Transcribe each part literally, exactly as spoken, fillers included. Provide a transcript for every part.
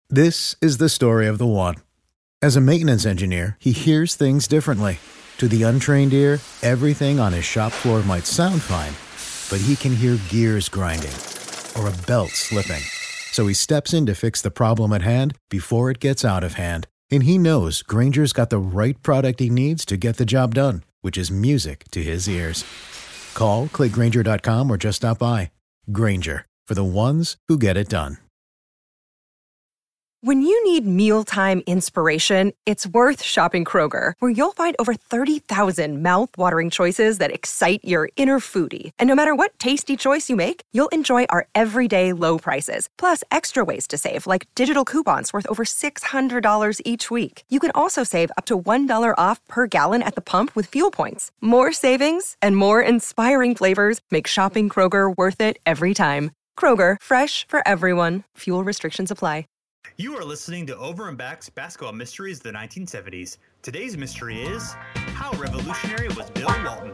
This is the story of the one. As a maintenance engineer, he hears things differently. To the untrained ear, everything on his shop floor might sound fine, but he can hear gears grinding or a belt slipping. So he steps in to fix the problem at hand before it gets out of hand. And he knows Grainger's got the right product he needs to get the job done, which is music to his ears. Call, click Grainger dot com, or just stop by. Grainger, for the ones who get it done. When you need mealtime inspiration, it's worth shopping Kroger, where you'll find over thirty thousand mouth-watering choices that excite your inner foodie. And no matter what tasty choice you make, you'll enjoy our everyday low prices, plus extra ways to save, like digital coupons worth over six hundred dollars each week. You can also save up to one dollar off per gallon at the pump with fuel points. More savings and more inspiring flavors make shopping Kroger worth it every time. Kroger, fresh for everyone. Fuel restrictions apply. You are listening to Over and Back's Basketball Mysteries of the nineteen seventies. Today's mystery is, how revolutionary was Bill Walton?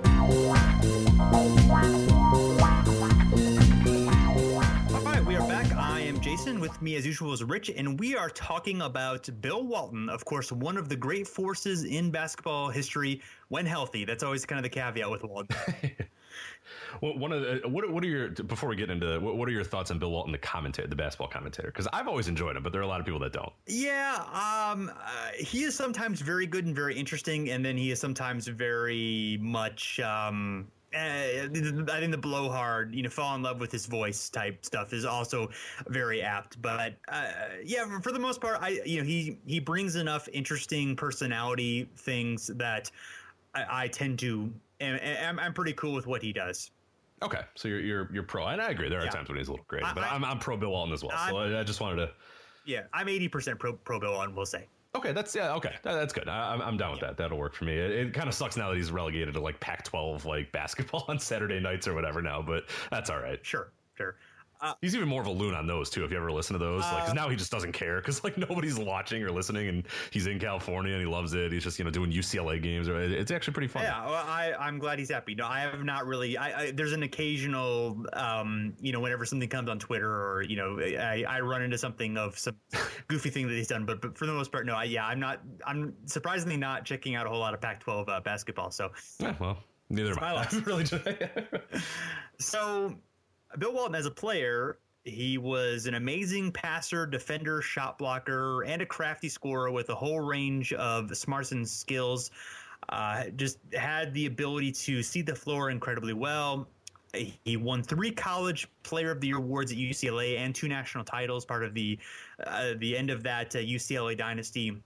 All right, we are back. I am Jason. With me, as usual, is Rich, and we are talking about Bill Walton, of course, one of the great forces in basketball history when healthy. That's always kind of the caveat with Walton. Well, one of the, what what are your before we get into what, what are your thoughts on Bill Walton, the commentator, the basketball commentator? Because I've always enjoyed him, but there are a lot of people that don't. Yeah, um, uh, he is sometimes very good and very interesting, and then he is sometimes very much. Um, uh, I think the blowhard, you know, fall in love with his voice type stuff is also very apt. But uh, yeah, for the most part, I you know he he brings enough interesting personality things that I, I tend to. And, and I'm I'm pretty cool with what he does. Okay, so you're you're you're pro, and I agree. There are yeah. times when he's a little crazy, I, but I'm I'm pro Bill Walton as well. I'm, so I, I just wanted to. Yeah, I'm eighty percent pro pro Bill Walton. We'll say. Okay, that's yeah. Okay, that, that's good. I, I'm I'm down with yeah. that. That'll work for me. It, it kind of sucks now that he's relegated to like Pac twelve like basketball on Saturday nights or whatever now, but that's all right. Sure, sure. Uh, he's even more of a loon on those too. If you ever listen to those, uh, like, cause now he just doesn't care because like nobody's watching or listening, and he's in California and he loves it. He's just you know doing U C L A games. Or it's actually pretty fun. Yeah, well, I I'm glad he's happy. No, I have not really. I, I there's an occasional, um, you know, whenever something comes on Twitter or you know, I, I run into something of some goofy thing that he's done. But but for the most part, no. I, yeah, I'm not. I'm surprisingly not checking out a whole lot of Pac twelve uh, basketball. So yeah, well, neither am I. I'm really just so Bill Walton as a player. He was an amazing passer, defender, shot blocker, and a crafty scorer with a whole range of smarts and skills. Uh, just had the ability to see the floor incredibly well. He won three College Player of the Year awards at U C L A and two national titles, part of the uh, the end of that uh, U C L A dynasty.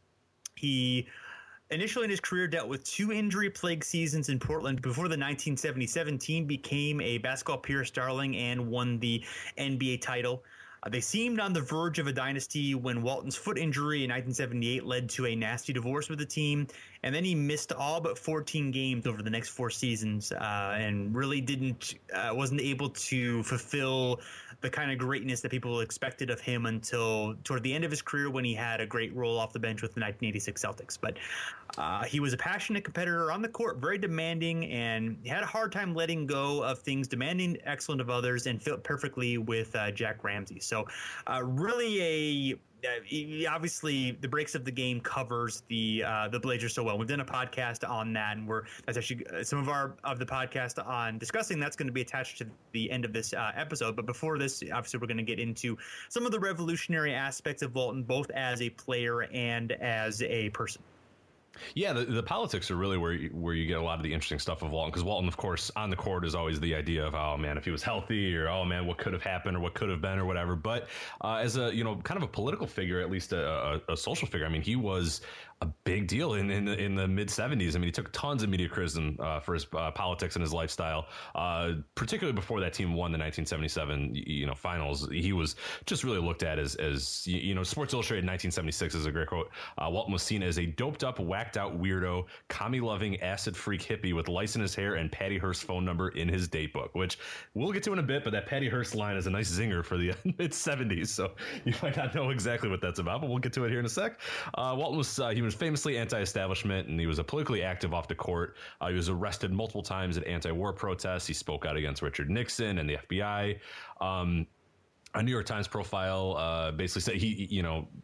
He initially in his career dealt with two injury-plagued seasons in Portland before the nineteen seventy-seven team became a basketball Pierce darling and won the N B A title. Uh, they seemed on the verge of a dynasty when Walton's foot injury in nineteen seventy-eight led to a nasty divorce with the team, and then he missed all but fourteen games over the next four seasons uh, and really didn't uh, wasn't able to fulfill the kind of greatness that people expected of him until toward the end of his career when he had a great role off the bench with the nineteen eighty-six Celtics. But uh, he was a passionate competitor on the court, very demanding, and he had a hard time letting go of things, demanding excellence of others, and fit perfectly with uh, Jack Ramsey. So uh, really a uh, obviously the breaks of the game covers the uh, the Blazers so well. We've done a podcast on that, and we're that's actually uh, some of our of the podcast on discussing that's going to be attached to the end of this uh, episode. But before this, obviously, we're going to get into some of the revolutionary aspects of Walton, both as a player and as a person. Yeah, the, the politics are really where you, where you get a lot of the interesting stuff of Walton, because Walton, of course, on the court is always the idea of, oh man, if he was healthy, or oh man, what could have happened, or what could have been, or whatever. But uh, as a you know kind of a political figure, at least a, a, a social figure, I mean, he was a big deal in in the, in the mid seventies. I mean, he took tons of media criticism uh, for his uh, politics and his lifestyle, uh, particularly before that team won the nineteen seventy-seven you know finals. He was just really looked at as as you know Sports Illustrated nineteen seventy-six is a great quote. Uh, Walton was seen as a doped up, whacked out weirdo, commie loving, acid freak hippie with lice in his hair and Patty Hearst phone number in his date book, which we'll get to in a bit. But that Patty Hearst line is a nice zinger for the mid seventies, so you might not know exactly what that's about, but we'll get to it here in a sec. Uh, Walton was uh, he was famously anti-establishment, and he was a politically active off the court. Uh, he was arrested multiple times at anti-war protests. He spoke out against Richard Nixon and the F B I. Um, A New York Times profile uh, basically said he, you know,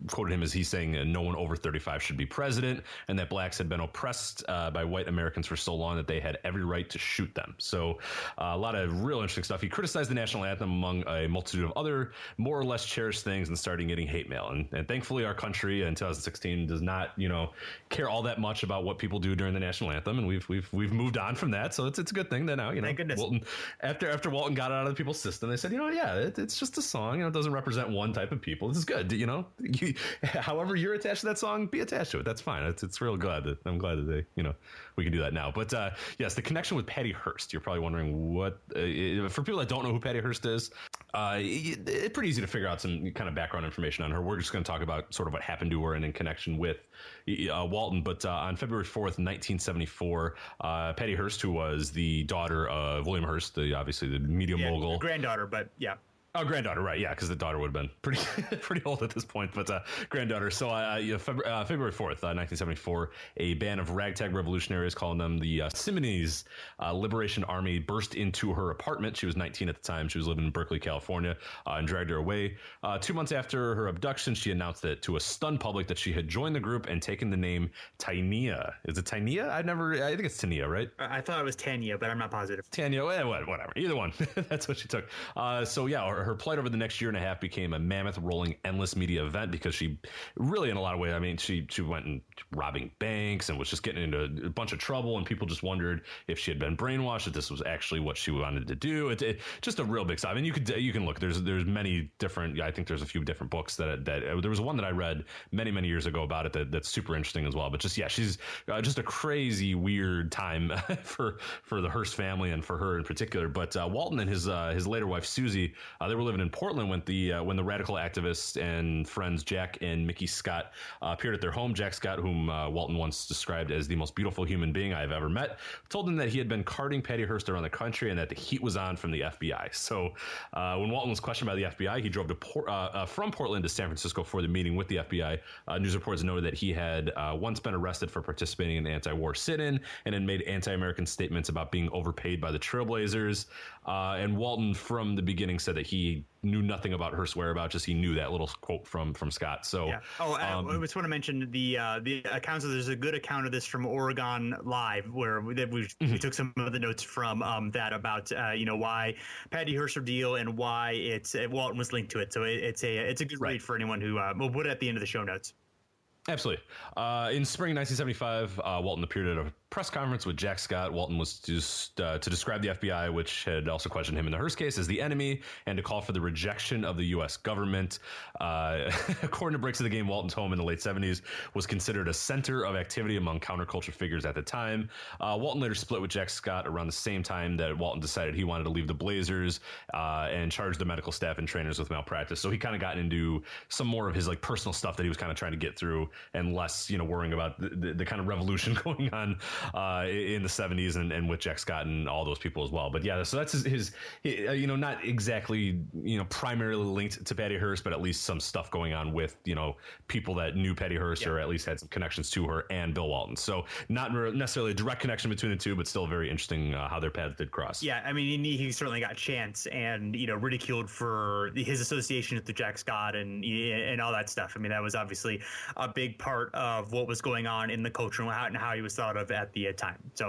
quoted him as he's saying uh, no one over thirty-five should be president, and that blacks had been oppressed uh, by white Americans for so long that they had every right to shoot them. So uh, a lot of real interesting stuff. He criticized the national anthem among a multitude of other more or less cherished things and started getting hate mail. And, and thankfully, our country in twenty sixteen does not, you know, care all that much about what people do during the national anthem, and we've we've we've moved on from that. So it's it's a good thing that now, you know, Thank goodness. Walton, after after Walton got it out of the people's system, they said, you know, yeah, it, it's just a song. You know, it doesn't represent one type of people. This is good. You know, you, however you're attached to that song, be attached to it. That's fine. It's it's real glad that I'm glad that they, you know, we can do that now. But uh, yes, the connection with Patty Hearst. You're probably wondering what uh, for people that don't know who Patty Hearst is. Uh, it, it's pretty easy to figure out some kind of background information on her. We're just going to talk about sort of what happened to her and in connection with uh, Walton. But uh, on February fourth, nineteen seventy-four, uh, Patty Hearst, who was the daughter of William Hearst, the obviously the media yeah, mogul, granddaughter, but yeah. Oh, granddaughter, right? Yeah, because the daughter would have been pretty pretty old at this point, but uh, granddaughter. So, uh, yeah, February, uh, February fourth, uh, nineteen seventy-four, a band of ragtag revolutionaries, calling them the uh, Simonese uh, Liberation Army, burst into her apartment. She was nineteen at the time. She was living in Berkeley, California, uh, and dragged her away. Uh, two months after her abduction, she announced that to a stunned public that she had joined the group and taken the name Tania. Is it Tania? I've never. I think it's Tania, right? I thought it was Tanya, but I'm not positive. Tanya, eh, whatever. Either one. That's what she took. Uh, so yeah, her, her plight over the next year and a half became a mammoth, rolling, endless media event because she really, in a lot of ways, I mean, she she went and robbing banks and was just getting into a bunch of trouble, and people just wondered if she had been brainwashed, if this was actually what she wanted to do. It, it just a real big stuff. I mean, you could you can look. There's there's many different. I think there's a few different books that that there was one that I read many many years ago about it that, that's super interesting as well. But just yeah, she's uh, just a crazy weird time for for the Hearst family and for her in particular. But uh, Walton and his uh, his later wife Susie, uh, they were living in Portland when the uh, when the radical activists and friends Jack and Mickey Scott uh, appeared at their home. Jack Scott, whom uh, Walton once described as the most beautiful human being I have ever met, told them that he had been carting Patty Hearst around the country and that the heat was on from the F B I. So uh, when Walton was questioned by the F B I, he drove to Port, uh, uh, from Portland to San Francisco for the meeting with the F B I. Uh, news reports noted that he had uh, once been arrested for participating in the anti-war sit-in and had made anti-American statements about being overpaid by the Trailblazers. Uh, and Walton, from the beginning, said that he knew nothing about Hearst's whereabouts, just he knew that little quote from from Scott. So, yeah. Oh, um, I just want to mention the uh, the accounts. Of, there's a good account of this from Oregon Live, where we, we, mm-hmm. we took some of the notes from um, that about uh, you know why Patty Hearst deal and why it's uh, Walton was linked to it. So it, it's a it's a good right. read for anyone who uh, we'll put it at the end of the show notes. Absolutely. Uh, in spring nineteen seventy-five, uh, Walton appeared at a press conference with Jack Scott. Walton was just uh, to describe the F B I, which had also questioned him in the Hearst case, as the enemy, and to call for the rejection of the U S government. Uh, according to Breaks of the Game, Walton's home in the late seventies was considered a center of activity among counterculture figures at the time. Uh, Walton later split with Jack Scott around the same time that Walton decided he wanted to leave the Blazers uh, and charged the medical staff and trainers with malpractice. So he kind of got into some more of his like personal stuff that he was kind of trying to get through, and less, you know, worrying about the, the, the kind of revolution going on uh, in the seventies and, and with Jack Scott and all those people as well. But yeah, so that's his, his, his, you know, not exactly, you know, primarily linked to Patty Hearst, but at least some stuff going on with, you know, people that knew Patty Hearst yeah. or at least had some connections to her and Bill Walton. So not necessarily a direct connection between the two, but still very interesting uh, how their paths did cross. Yeah, I mean, he, he certainly got chance and, you know, ridiculed for his association with the Jack Scott and and all that stuff. I mean, that was obviously a big part of what was going on in the culture and how, and how he was thought of at the time. So,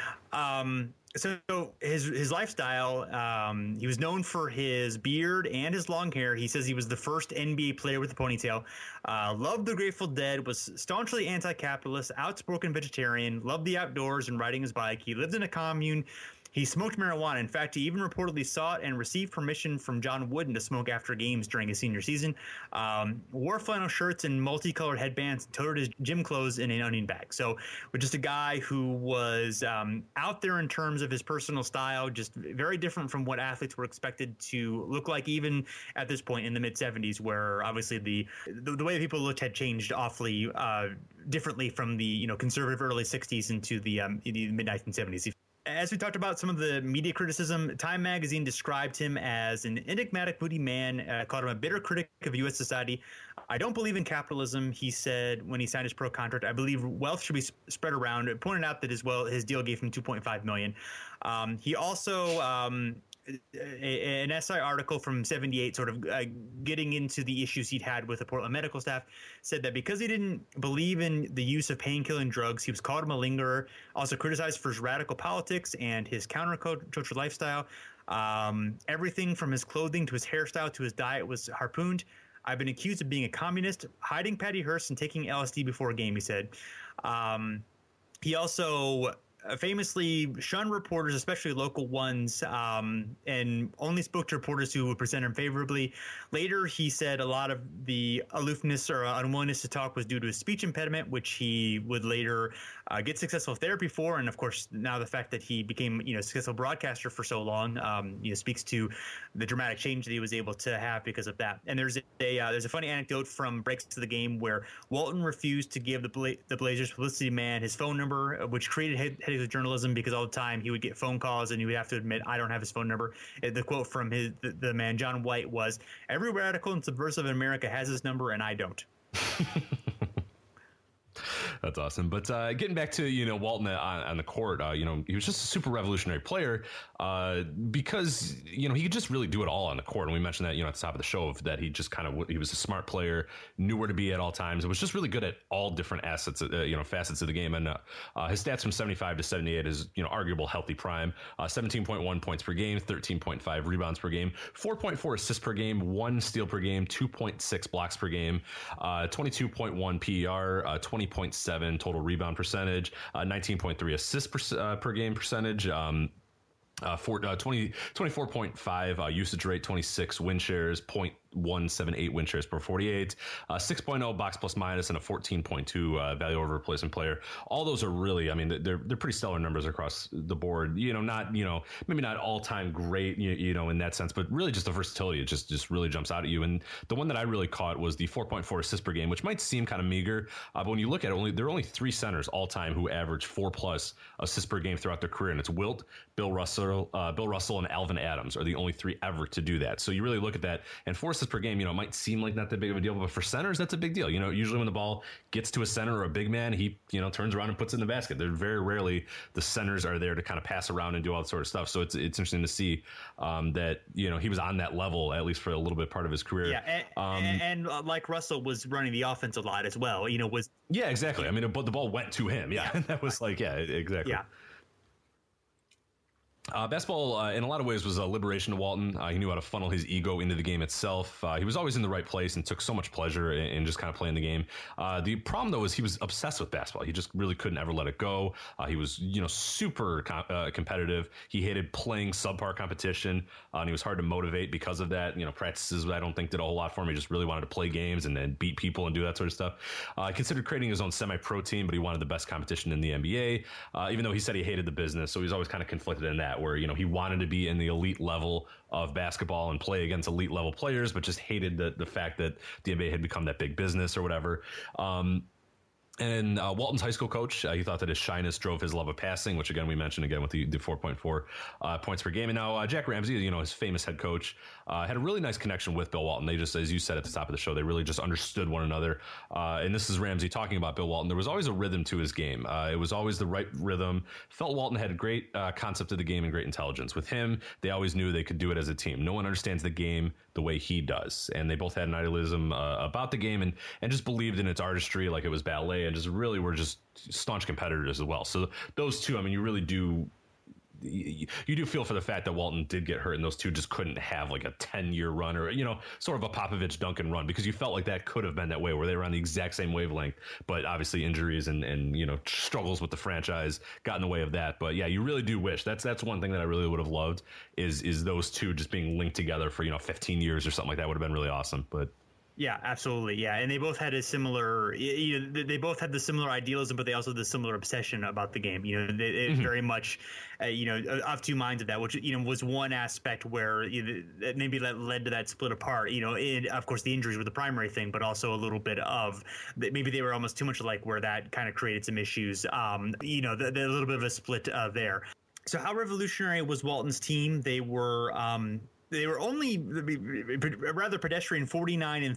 um, so his his lifestyle, um, he was known for his beard and his long hair. He says he was the first N B A player with a ponytail. Uh, loved the Grateful Dead, was staunchly anti-capitalist, outspoken vegetarian, loved the outdoors and riding his bike. He lived in a commune. He smoked marijuana. In fact, he even reportedly sought and received permission from John Wooden to smoke after games during his senior season. Um, wore flannel shirts and multicolored headbands, toted his gym clothes in an onion bag. So, we're just a guy who was um, out there in terms of his personal style, just very different from what athletes were expected to look like, even at this point in the mid seventies, where obviously the the, the way people looked had changed awfully uh, differently from the you know conservative early sixties into the, um, the mid nineteen seventies. As we talked about some of the media criticism, Time magazine described him as an enigmatic, moody man, uh, called him a bitter critic of U S society. I don't believe in capitalism, he said when he signed his pro contract. I believe wealth should be sp- spread around. It pointed out that as well his deal gave him two point five million dollars. Um, he also um, a, an S I article from seventy-eight, sort of uh, getting into the issues he'd had with the Portland medical staff, said that because he didn't believe in the use of pain-killing drugs, he was called a malingerer, also criticized for his radical politics and his counterculture lifestyle. Um, everything from his clothing to his hairstyle to his diet was harpooned. I've been accused of being a communist, hiding Patty Hearst, and taking L S D before a game, he said. Um, he also famously shunned reporters, especially local ones, um, and only spoke to reporters who would present him favorably. Later, he said a lot of the aloofness or unwillingness to talk was due to his speech impediment, which he would later uh, get successful therapy for. And of course, now the fact that he became, you know, a successful broadcaster for so long, um, you know, speaks to the dramatic change that he was able to have because of that. And there's a uh, there's a funny anecdote from Breaks to the Game where Walton refused to give the Bla- the Blazers publicity man his phone number, which created head- headaches with journalism because all the time he would get phone calls and he would have to admit, I don't have his phone number. The quote from his the, the man John White was, "Every radical and subversive in America has his number and I don't." That's awesome. But uh, getting back to, you know, Walton on, on the court, uh, you know, he was just a super revolutionary player uh, because, you know, he could just really do it all on the court. And we mentioned that, you know, at the top of the show, of that he just kind of, he was a smart player, knew where to be at all times. It was just really good at all different assets, uh, you know, facets of the game. And uh, uh, his stats from seventy-five to seventy-eight is, you know, arguable healthy prime, uh, seventeen point one points per game, thirteen point five rebounds per game, four point four assists per game, one steal per game, two point six blocks per game, uh, twenty-two point one P E R, uh, twenty point seven total rebound percentage, uh, nineteen point three assists per, uh, per game percentage, um, uh, for, uh, twenty, twenty-four point five uh, usage rate, twenty-six win shares, point one seven eight win shares per forty-eight, uh, six point oh box plus minus, and a fourteen point two uh, value over replacement player. All those are really, I mean, they're they're pretty stellar numbers across the board. You know, not, you know, maybe not all time great, you, you know, in that sense, but really just the versatility. It just just really jumps out at you. And the one that I really caught was the four point four assists per game, which might seem kind of meager, uh, but when you look at it, only there are only three centers all time who average four plus assists per game throughout their career, and it's Wilt, Bill Russell, uh, Bill Russell, and Alvin Adams are the only three ever to do that. So you really look at that, and four assists per game, you know, it might seem like not that big of a deal, but for centers, that's a big deal. You know, usually when the ball gets to a center or a big man, he, you know, turns around and puts it in the basket. They're very rarely the centers are there to kind of pass around and do all that sort of stuff. So it's it's interesting to see um, that, you know, he was on that level, at least for a little bit part of his career. Yeah, and, um, and, and uh, like Russell was running the offense a lot as well. You know, was yeah, exactly. I mean, but the ball went to him. Yeah, yeah. That was like, yeah, exactly. Yeah. Uh, basketball, uh, in a lot of ways, was a liberation to Walton. Uh, he knew how to funnel his ego into the game itself. Uh, he was always in the right place and took so much pleasure in, in just kind of playing the game. Uh, the problem, though, is he was obsessed with basketball. He just really couldn't ever let it go. Uh, he was, you know, super com- uh, competitive. He hated playing subpar competition, uh, and he was hard to motivate because of that. You know, practices, I don't think, did a whole lot for him. He just really wanted to play games and then beat people and do that sort of stuff. Uh, he considered creating his own semi-pro team, but he wanted the best competition in the N B A, uh, even though he said he hated the business. So he was always kind of conflicted in that, where, you know, he wanted to be in the elite level of basketball and play against elite level players, but just hated the the fact that the N B A had become that big business or whatever. Um, And uh, Walton's high school coach, uh, he thought that his shyness drove his love of passing, which again we mentioned again with the, the four point four uh, points per game. And now uh, Jack Ramsey, you know, his famous head coach, uh, had a really nice connection with Bill Walton. They just, as you said at the top of the show, they really just understood one another. Uh, and this is Ramsey talking about Bill Walton. There was always a rhythm to his game. Uh, it was always the right rhythm. Felt Walton had a great uh, concept of the game and great intelligence. With him, they always knew they could do it as a team. No one understands the game the way he does. And they both had an idealism uh, about the game and and just believed in its artistry like it was ballet, and just really were just staunch competitors as well. So those two, I mean, you really do, you, you do feel for the fact that Walton did get hurt, and those two just couldn't have like a ten year run, or, you know, sort of a Popovich Duncan run, because you felt like that could have been that way, where they were on the exact same wavelength, but obviously injuries and, and, you know, struggles with the franchise got in the way of that. But yeah, you really do wish that's, that's one thing that I really would have loved is, is those two just being linked together for, you know, fifteen years or something like that would have been really awesome. But yeah, absolutely. Yeah. And they both had a similar, you know, they both had the similar idealism, but they also had the similar obsession about the game. You know, they, it mm-hmm. very much, uh, you know, of two minds of that, which, you know, was one aspect where you know, maybe that led to that split apart. You know, it, of course, the injuries were the primary thing, but also a little bit of maybe they were almost too much alike, where that kind of created some issues. Um, you know, the, the, a little bit of a split uh, there. So how revolutionary was Walton's team? They were um, they were only rather pedestrian, forty-nine and thirty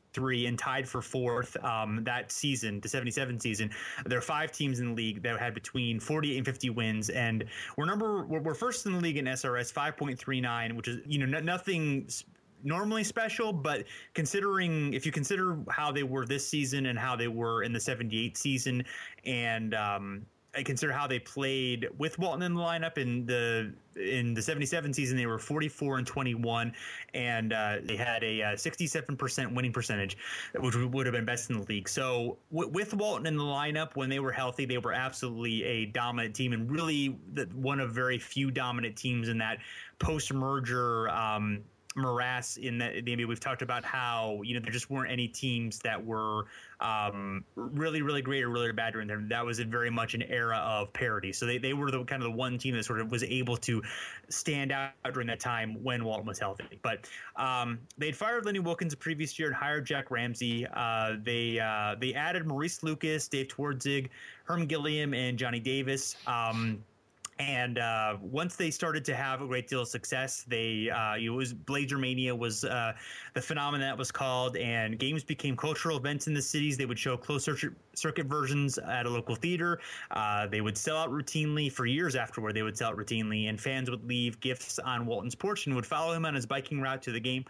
three and tied for fourth um, that season, the seventy-seven season. There are five teams in the league that had between forty-eight and fifty wins, and we're number we're, we're first in the league in S R S, five point three nine, which is, you know, n- nothing normally special, but considering if you consider how they were this season and how they were in the seventy-eight season, and um, I consider how they played with Walton in the lineup in the in the seventy-seven season, they were forty-four and twenty-one, and uh, they had a uh, sixty-seven percent winning percentage, which would have been best in the league. So w- with Walton in the lineup, when they were healthy, they were absolutely a dominant team, and really the, one of very few dominant teams in that post-merger um, morass in the, the N B A. We've talked about how, you know, there just weren't any teams that were um, really, really great or really bad during them. That was a very much an era of parity. So they, they were the kind of the one team that sort of was able to stand out during that time when Walton was healthy. But um, they'd fired Lenny Wilkins the previous year and hired Jack Ramsey. Uh, they uh, they added Maurice Lucas, Dave Twardzig, Herm Gilliam, and Johnny Davis. Um, And uh, once they started to have a great deal of success, they uh, it was Blazer Mania was uh, the phenomenon that was called, and games became cultural events in the cities. They would show closed circuit, circuit versions at a local theater. Uh, they would sell out routinely for years afterward. They would sell out routinely, and fans would leave gifts on Walton's porch and would follow him on his biking route to the game.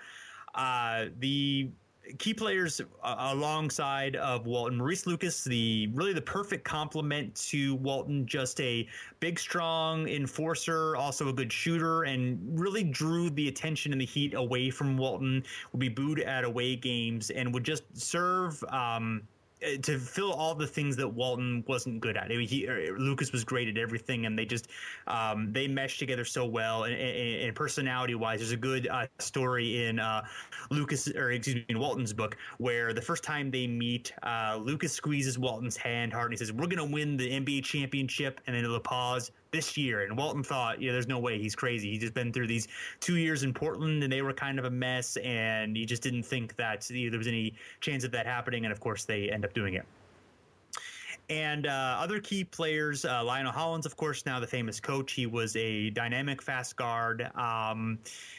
Uh, the key players uh, alongside of Walton, Maurice Lucas, the really the perfect complement to Walton, just a big, strong enforcer, also a good shooter, and really drew the attention and the heat away from Walton, would be booed at away games, and would just serve um, to fill all the things that Walton wasn't good at. He, Lucas was great at everything, and they just um, they meshed together so well. And, and, and personality-wise, there's a good uh, story in uh, Lucas, or excuse me, in Walton's book, where the first time they meet, uh, Lucas squeezes Walton's hand hard, and he says, "We're going to win the N B A championship," and then he'll pause, "this year." And Walton thought, yeah, there's no way, he's crazy. He's just been through these two years in Portland, and they were kind of a mess, and he just didn't think that you know, there was any chance of that happening. And of course, they end up doing it. And uh, other key players, uh, Lionel Hollins, of course, now the famous coach. He was a dynamic fast guard. Um,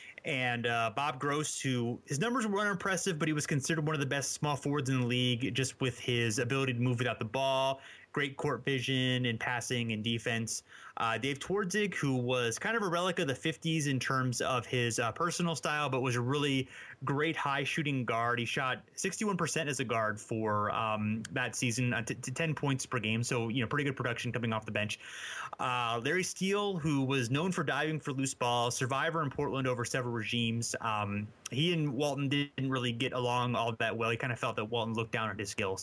and uh, Bob Gross, who his numbers were unimpressive, but he was considered one of the best small forwards in the league, just with his ability to move without the ball, great court vision and passing and defense. Uh, Dave Twardzig, who was kind of a relic of the fifties in terms of his uh, personal style, but was a really great high shooting guard. He shot sixty-one percent as a guard for um, that season, uh, to, to ten points per game. So, you know, pretty good production coming off the bench. Uh, Larry Steele, who was known for diving for loose balls, survivor in Portland over several regimes. Um, he and Walton didn't really get along all that well. He kind of felt that Walton looked down on his skills.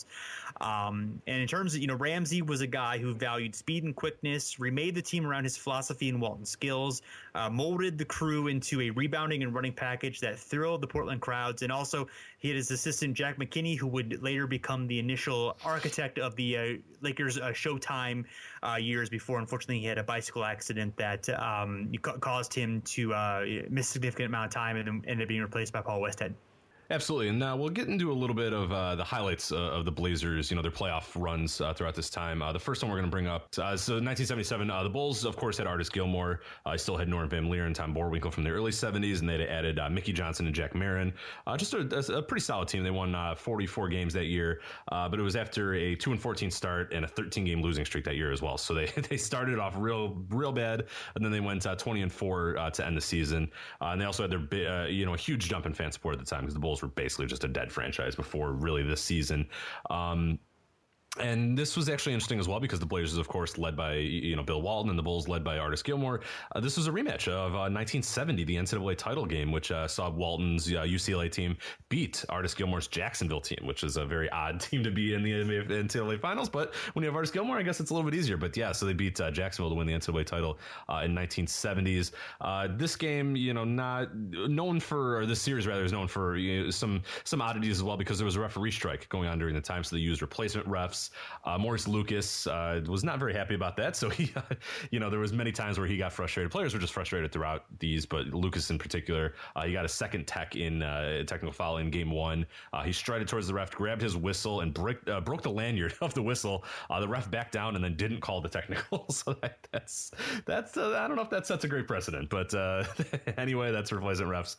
Um, and in terms of, you know, Ramsey was a guy who valued speed and quickness, remade the team around his philosophy and Walton's skills, uh, molded the crew into a rebounding and running package that thrilled the Portland crowds. And also he had his assistant, Jack McKinney, who would later become the initial architect of the uh, Lakers uh, Showtime uh, years before. Unfortunately, he had a bicycle accident that um, caused him to uh, miss a significant amount of time and ended up being replaced by Paul Westhead. Absolutely. And now we'll get into a little bit of uh, the highlights uh, of the Blazers, you know, their playoff runs uh, throughout this time. Uh, the first one we're going to bring up, uh, so nineteen seventy-seven, uh, the Bulls, of course, had Artis Gilmore. I uh, still had Norm Van Leer and Tom Boerwinkle from the early seventies, and they'd added uh, Mickey Johnson and Jack Marin. Uh, just a, a pretty solid team. They won uh, forty-four games that year, uh, but it was after a two and fourteen start and a thirteen game losing streak that year as well. So they, they started off real, real bad, and then they went uh, twenty and four uh, to end the season. Uh, and they also had their, uh, you know, a huge jump in fan support at the time because the Bulls were basically just a dead franchise before really this season. Um, And this was actually interesting as well because the Blazers, of course, led by, you know, Bill Walton, and the Bulls led by Artis Gilmore. Uh, this was a rematch of uh, nineteen seventy, the N C double A title game, which uh, saw Walton's uh, U C L A team beat Artis Gilmore's Jacksonville team, which is a very odd team to be in the N C double A finals. But when you have Artis Gilmore, I guess it's a little bit easier. But yeah, so they beat uh, Jacksonville to win the N C double A title uh, in nineteen seventies. Uh, this game, you know, not known for, or this series rather, is known for you know, some some oddities as well because there was a referee strike going on during the time, so they used replacement refs. refs. Uh, Maurice Lucas uh, was not very happy about that. So he, uh, you know, there was many times where he got frustrated. Players were just frustrated throughout these, but Lucas in particular, uh, he got a second tech in uh, technical foul in game one. Uh, he strided towards the ref, grabbed his whistle, and break, uh, broke the lanyard of the whistle. Uh, the ref backed down and then didn't call the technical. So that, that's that's uh, I don't know if that sets a great precedent, but uh, anyway, that's replacement refs.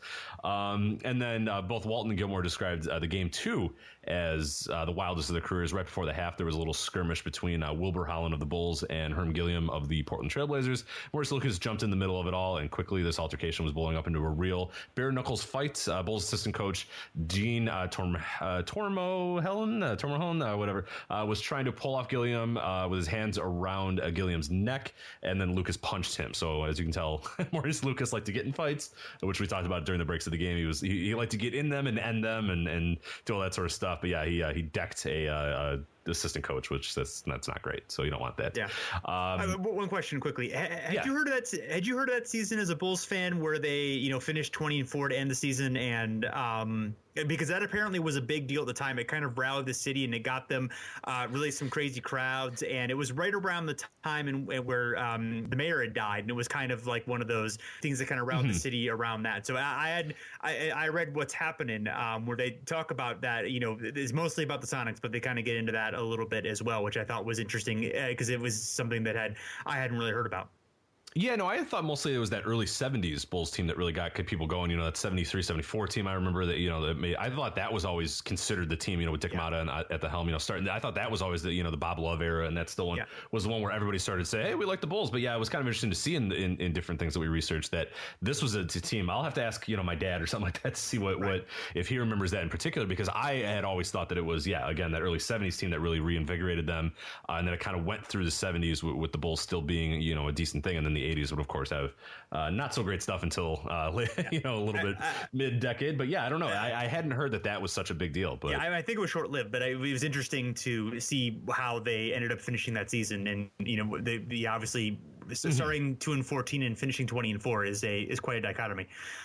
Um, and then uh, both Walton and Gilmore described uh, the game two as uh, the wildest of their careers. Right before the half, there was a little skirmish between uh, Wilbur Holland of the Bulls and Herm Gilliam of the Portland Trailblazers. Maurice Lucas jumped in the middle of it all, and quickly this altercation was blowing up into a real bare knuckles fight. Uh, Bulls assistant coach Gene uh, Torm, uh, Tormo Helen, uh, Tormohon, uh, whatever, uh, was trying to pull off Gilliam uh, with his hands around uh, Gilliam's neck, and then Lucas punched him. So as you can tell, Maurice Lucas liked to get in fights, which we talked about during the breaks of the game. He was he, he liked to get in them and end them and, and do all that sort of stuff. But yeah, he uh, he decked a, uh, a assistant coach, which that's that's not great. So you don't want that. Yeah. Um, uh, one question quickly: Had, had yeah. you heard of that? Had you heard of that season as a Bulls fan where they you know finished twenty and four to end the season, and um, because that apparently was a big deal at the time. It kind of rallied the city and it got them uh, really some crazy crowds. And it was right around the time in, in where um, the mayor had died, and it was kind of like one of those things that kind of rallied mm-hmm. the city around that. So I, I had I, I read What's Happening, um, where they talk about that. You know, it's mostly about the Sonics, but they kind of get into that a little bit as well, which I thought was interesting because uh, it was something that had I hadn't really heard about. Yeah, no, I thought mostly it was that early seventies Bulls team that really got people going. You know, that seventy-three seventy-four team. I remember that, you know, that made, I thought that was always considered the team, you know, with Dick yeah. Motta and, uh, at the helm, you know, starting. I thought that was always the, you know, the Bob Love era. And that's the one yeah. was the one where everybody started to say, hey, we like the Bulls. But yeah, it was kind of interesting to see in, in, in different things that we researched that this was a, a team. I'll have to ask, you know, my dad or something like that to see what, right. what if he remembers that in particular, because I had always thought that it was, yeah, again, that early seventies team that really reinvigorated them. Uh, and then it kind of went through the seventies with, with the Bulls still being, you know, a decent thing. And then the eighties would, of course, have uh, not so great stuff until uh, you know a little bit mid decade. But yeah, I don't know. I, I hadn't heard that that was such a big deal. But yeah, I, I think it was short lived. But I, it was interesting to see how they ended up finishing that season. And you know, they, they obviously mm-hmm. starting two and fourteen and finishing twenty and four is a is quite a dichotomy.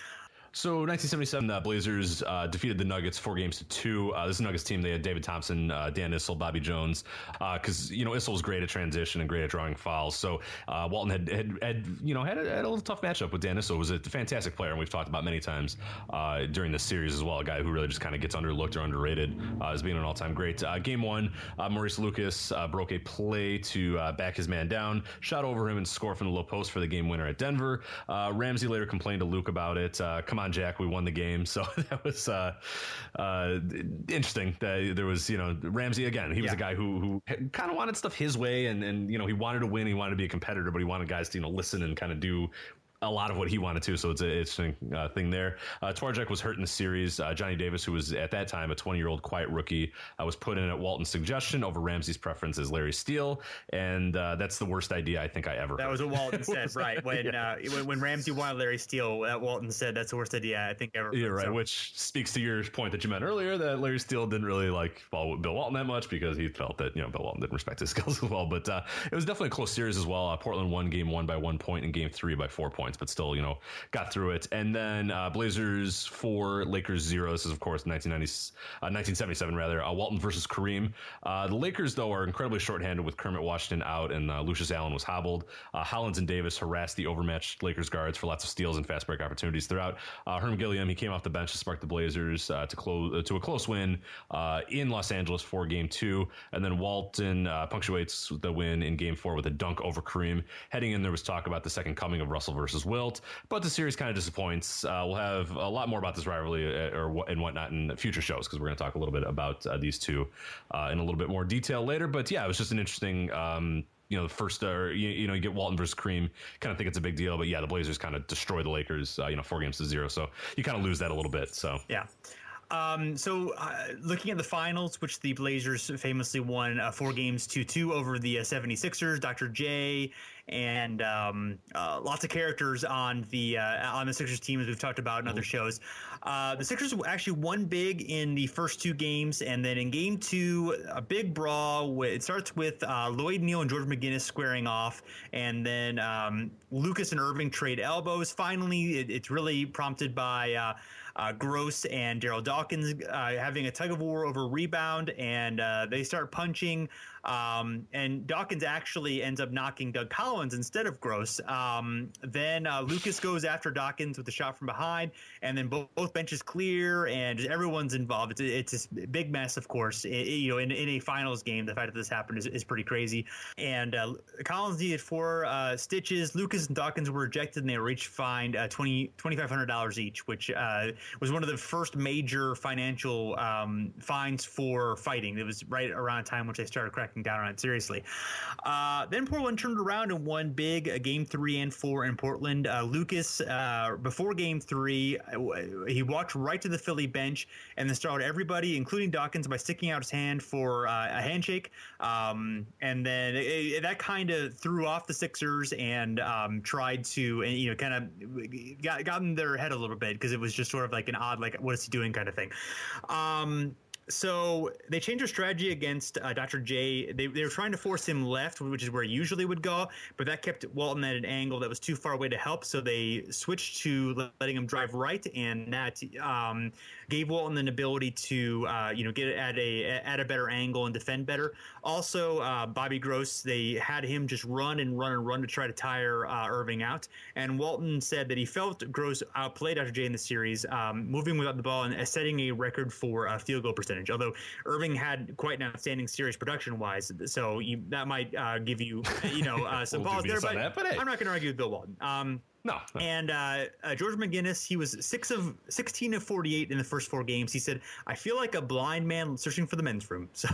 So nineteen seventy-seven, the Blazers uh, defeated the Nuggets four games to two. Uh, this Nuggets team, they had David Thompson, uh, Dan Issel, Bobby Jones, because uh, you know Issel was great at transition and great at drawing fouls. So uh, Walton had, had had you know had a, had a little tough matchup with Dan Issel. Was a fantastic player, and we've talked about many times uh, during this series as well. A guy who really just kind of gets underlooked or underrated uh, as being an all-time great. Uh, game one, uh, Maurice Lucas uh, broke a play to uh, back his man down, shot over him and scored from the low post for the game winner at Denver. Uh, Ramsey later complained to Luke about it. Uh, come on, Jack, we won the game. So that was uh, uh, interesting. That there was, you know, Ramsey again. He was yeah. a guy who who kind of wanted stuff his way, and and you know he wanted to win. He wanted to be a competitor, but he wanted guys to you know listen and kind of do a lot of what he wanted to. So it's an interesting uh, thing there. Uh, Twardek was hurt in the series. Uh, Johnny Davis, who was at that time a twenty-year-old quiet rookie, uh, was put in at Walton's suggestion over Ramsey's preference as Larry Steele. And uh, that's the worst idea I think I ever That heard. was what Walton said, right? When, yeah. uh, when when Ramsey wanted Larry Steele, uh, Walton said that's the worst idea I think ever heard. Yeah, right. So. Which speaks to your point that you meant earlier that Larry Steele didn't really like Bill Walton that much because he felt that, you know, Bill Walton didn't respect his skills as well. But uh, it was definitely a close series as well. Uh, Portland won game one by one point and game three by four points, but still, you know, got through it. And then uh, Blazers four, Lakers zero. This is, of course, nineteen ninety, uh, nineteen seventy-seven, rather. Uh, Walton versus Kareem. Uh, the Lakers, though, are incredibly shorthanded with Kermit Washington out and uh, Lucius Allen was hobbled. Uh, Hollins and Davis harassed the overmatched Lakers guards for lots of steals and fast break opportunities throughout. Uh, Herm Gilliam, he came off the bench to spark the Blazers uh, to close uh, to a close win uh, in Los Angeles for game two. And then Walton uh, punctuates the win in game four with a dunk over Kareem. Heading in, there was talk about the second coming of Russell versus Wilt, but the series kind of disappoints. Uh, we'll have a lot more about this rivalry uh, or and whatnot in future shows because we're going to talk a little bit about uh, these two uh, in a little bit more detail later. But yeah, it was just an interesting, um, you know, the first, uh, you, you know, you get Walton versus Kareem, kind of think it's a big deal. But yeah, the Blazers kind of destroy the Lakers, uh, you know, four games to zero. So you kind of lose that a little bit. So yeah. Um, so uh, looking at the finals, which the Blazers famously won uh, four games to two over the uh, seventy-sixers, Doctor J and um, uh, lots of characters on the uh, on the Sixers team, as we've talked about in other shows. Uh, the Sixers actually won big in the first two games, and then in game two, a big brawl. It starts with uh, Lloyd Neal and George McGinnis squaring off, and then um, Lucas and Irving trade elbows. Finally, it, it's really prompted by uh, uh, Gross and Daryl Dawkins uh, having a tug of war over rebound, and uh, they start punching. Um, and Dawkins actually ends up knocking Doug Collins instead of Gross. Um, then uh, Lucas goes after Dawkins with a shot from behind, and then both, both benches clear, and just everyone's involved. It's, it's this big mess, of course. It, it, you know, in, in a finals game, the fact that this happened is, is pretty crazy. And uh, Collins needed four uh, stitches. Lucas and Dawkins were rejected, and they were each fined uh, twenty twenty-five hundred dollars each, which uh, was one of the first major financial um, fines for fighting. It was right around a time which they started cracking down on it seriously. Uh, then Portland turned around and won big uh, game three and four in Portland. Uh, Lucas, uh, before game three, he walked right to the Philly bench and then startled everybody, including Dawkins, by sticking out his hand for uh, a handshake. Um, and then it, it, that kind of threw off the Sixers and um, tried to, you know, kind of got, got in their head a little bit because it was just sort of like an odd, like, what is he doing kind of thing. Um, So they changed their strategy against uh, Doctor J. They, they were trying to force him left, which is where he usually would go, but that kept Walton at an angle that was too far away to help. So they switched to letting him drive right, and that um, gave Walton an ability to uh, you know get it at a at a better angle and defend better. Also, uh, Bobby Gross, they had him just run and run and run to try to tire uh, Irving out. And Walton said that he felt Gross outplayed Doctor J in the series, um, moving without the ball and setting a record for uh, field goal percentage. Although Irving had quite an outstanding series production-wise, so you, that might uh, give you, you know, uh, some balls there. But, that, but hey. I'm not going to argue with Bill Walton. Um, No, no. And uh, uh, George McGinnis, he was six of sixteen of forty-eight in the first four games. He said, "I feel like a blind man searching for the men's room." So,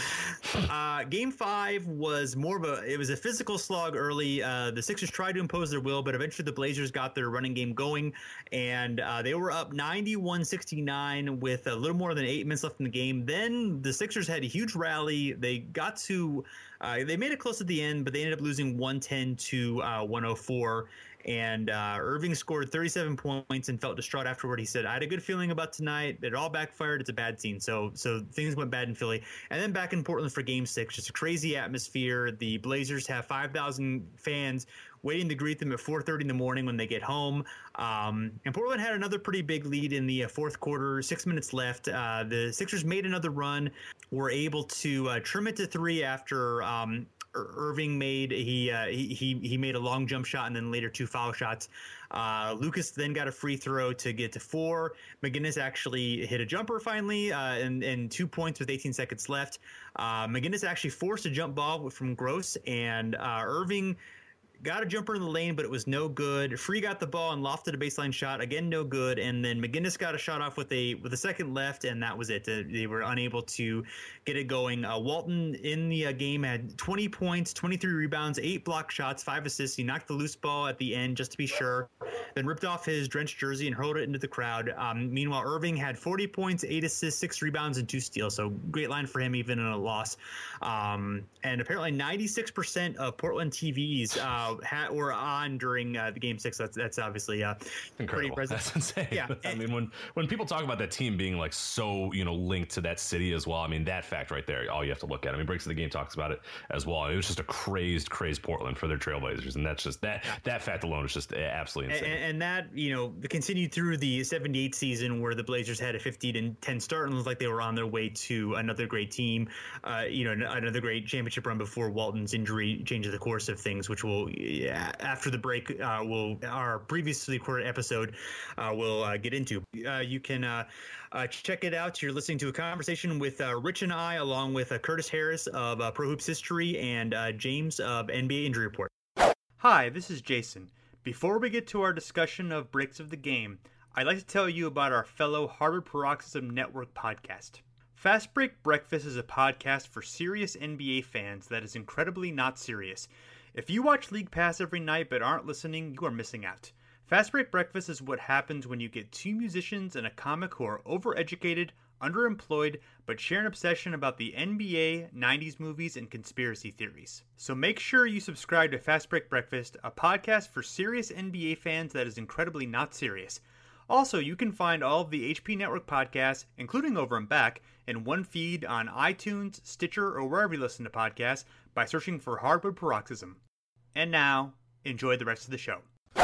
uh, game five was more of a it was a physical slog early. Uh, the Sixers tried to impose their will, but eventually the Blazers got their running game going, and uh, they were up ninety-one sixty-nine with a little more than eight minutes left in the game. Then the Sixers had a huge rally. They got to uh, they made it close at the end, but they ended up losing one ten to one oh four. And uh, Irving scored thirty-seven points and felt distraught afterward. He said, "I had a good feeling about tonight. It all backfired. It's a bad scene." So, so things went bad in Philly, and then back in Portland for Game Six. Just a crazy atmosphere. The Blazers have five thousand fans waiting to greet them at four thirty in the morning when they get home. Um, and Portland had another pretty big lead in the uh, fourth quarter. Six minutes left. Uh, the Sixers made another run. Were able to uh, trim it to three after. Um, Irving made he, uh, he he he made a long jump shot and then later two foul shots. Uh, Lucas then got a free throw to get to four. McGinnis actually hit a jumper finally, uh, and and two points with eighteen seconds left. Uh, McGinnis actually forced a jump ball from Gross, and uh, Irving got a jumper in the lane, but it was no good. Free got the ball and lofted a baseline shot, again no good. And then McGinnis got a shot off with a with a second left, and that was it. Uh, they were unable to get it going. Uh, Walton in the uh, game had twenty points, twenty-three rebounds, eight block shots, five assists. He knocked the loose ball at the end just to be sure, then ripped off his drenched jersey and hurled it into the crowd. Um, meanwhile, Irving had forty points, eight assists, six rebounds, and two steals. So great line for him even in a loss. Um, and apparently ninety-six percent of Portland T Vs uh, had, were on during uh, the game six. That's that's obviously uh, pretty impressive. That's insane. Yeah. I mean, when when people talk about that team being like so, you know, linked to that city as well, I mean, that fact right there, all you have to look at. I mean, Breaks of the Game talks about it as well. It was just a crazed, crazed Portland for their Trailblazers, and that's just that that fact alone is just absolutely insane. And, and that, you know, continued through the seventy-eight season where the Blazers had a fifty to ten start and looked like they were on their way to another great team, uh, you know, another great championship run before Walton's injury changes the course of things, which will, yeah, after the break, uh, will our previously recorded episode uh, will uh, get into. Uh, you can uh, uh, check it out. You're listening to a conversation with uh, Rich and I, along with uh, Curtis Harris of uh, Pro Hoops History and uh, James of N B A Injury Report. Hi, this is Jason. Before we get to our discussion of Breaks of the Game, I'd like to tell you about our fellow Harvard Paroxysm Network podcast. Fast Break Breakfast is a podcast for serious N B A fans that is incredibly not serious. If you watch League Pass every night but aren't listening, you are missing out. Fast Break Breakfast is what happens when you get two musicians and a comic who are overeducated, underemployed, but share an obsession about the N B A, nineties movies, and conspiracy theories. So make sure you subscribe to Fast Break Breakfast, a podcast for serious N B A fans that is incredibly not serious. Also, you can find all of the H P Network podcasts, including Over and Back, in one feed on iTunes, Stitcher, or wherever you listen to podcasts by searching for Hardwood Paroxysm. And now, enjoy the rest of the show.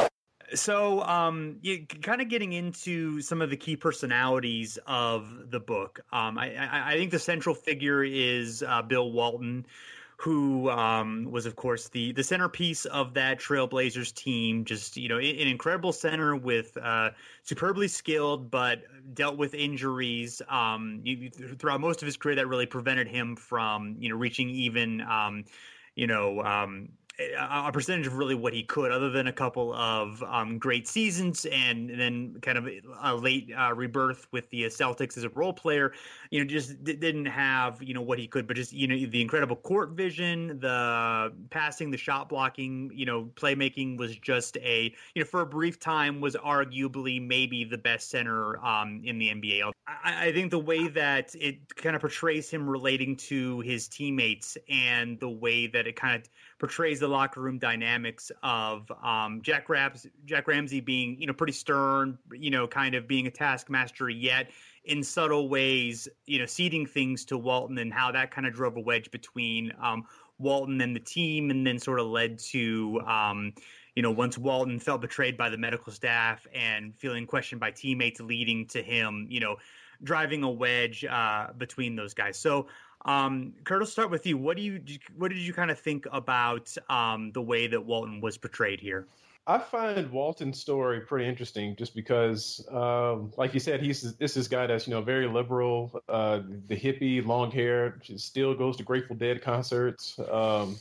So, um, you kind of getting into some of the key personalities of the book. Um, I, I, I think the central figure is uh, Bill Walton, who um, was, of course, the the centerpiece of that Trailblazers team. Just, you know, an incredible center with uh, superbly skilled, but dealt with injuries um, throughout most of his career that really prevented him from, you know, reaching even, um, you know. Um, a percentage of really what he could, other than a couple of um, great seasons and then kind of a late uh, rebirth with the Celtics as a role player. You know, just d- didn't have, you know, what he could, but just, you know, the incredible court vision, the passing, the shot blocking, you know, playmaking was just a, you know, for a brief time was arguably maybe the best center um, in the N B A. I, I think the way that it kind of portrays him relating to his teammates and the way that it kind of portrays the locker room dynamics of um, Jack Raps, Jack Ramsey being, you know, pretty stern, you know, kind of being a taskmaster, yet in subtle ways, you know, ceding things to Walton, and how that kind of drove a wedge between um, Walton and the team, and then sort of led to, um, you know, once Walton felt betrayed by the medical staff and feeling questioned by teammates, leading to him, you know, driving a wedge uh, between those guys. So, Um, Kurt, I'll start with you. What do you what did you kind of think about um, the way that Walton was portrayed here? I find Walton's story pretty interesting, just because, um, like you said, he's this is guy that's, you know, very liberal, uh, the hippie, long hair, still goes to Grateful Dead concerts, um,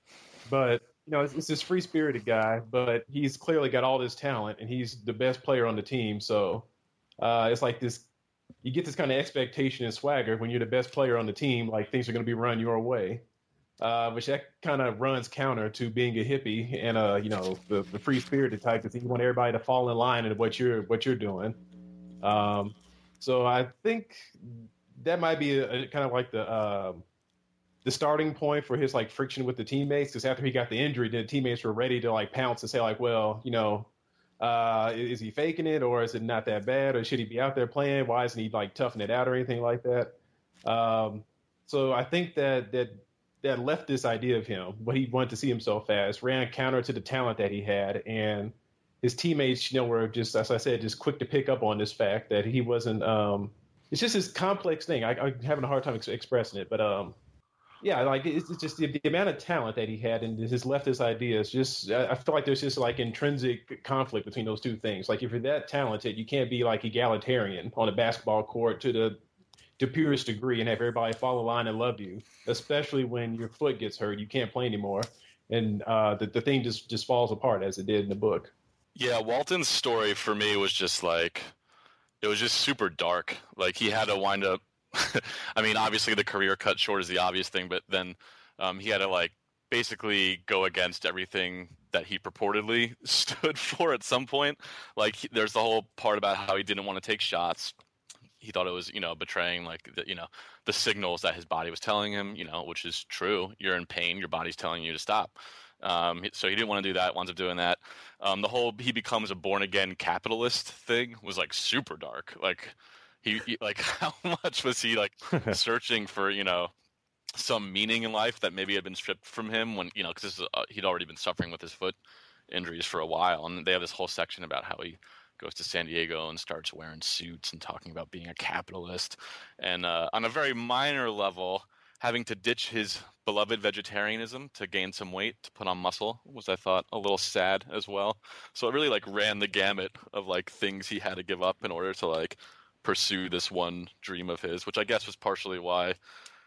but you know, it's, it's this free spirited guy. But he's clearly got all this talent, and he's the best player on the team. So uh, it's like this. You get this kind of expectation and swagger when you're the best player on the team, like things are going to be run your way, uh, which that kind of runs counter to being a hippie and, uh, you know, the, the free spirited type, because you want everybody to fall in line in what you're, what you're doing. Um, so I think that might be a, a kind of like the, uh, the starting point for his like friction with the teammates. Because after he got the injury, the teammates were ready to like pounce and say like, well, you know, Uh, is he faking it, or is it not that bad, or should he be out there playing? Why isn't he like toughing it out or anything like that? Um, so I think that that that left this idea of him, what he wanted to see himself as, ran counter to the talent that he had, and his teammates, you know, were just, as I said, just quick to pick up on this fact that he wasn't. Um, it's just this complex thing. I, I'm having a hard time ex- expressing it, but um, yeah, like it's, it's just the, the amount of talent that he had and his leftist ideas. Just I, I feel like there's just like intrinsic conflict between those two things. Like if you're that talented, you can't be like egalitarian on a basketball court to the to purest degree and have everybody follow the line and love you. Especially when your foot gets hurt, you can't play anymore, and uh, the the thing just just falls apart as it did in the book. Yeah, Walton's story for me was just like it was just super dark. Like he had to wind up. I mean, obviously the career cut short is the obvious thing, but then um, he had to like basically go against everything that he purportedly stood for at some point. Like he, there's the whole part about how he didn't want to take shots. He thought it was, you know, betraying like, the, you know, the signals that his body was telling him, you know, which is true. You're in pain. Your body's telling you to stop. Um, so he didn't want to do that. Winds up doing that. Um, the whole he becomes a born again capitalist thing was like super dark. Like, He, he like how much was he like searching for, you know, some meaning in life that maybe had been stripped from him when, you know, because uh, he'd already been suffering with his foot injuries for a while. And they have this whole section about how he goes to San Diego and starts wearing suits and talking about being a capitalist. And uh, on a very minor level, having to ditch his beloved vegetarianism to gain some weight, to put on muscle, was, I thought, a little sad as well. So it really like ran the gamut of like things he had to give up in order to like pursue this one dream of his, which I guess was partially why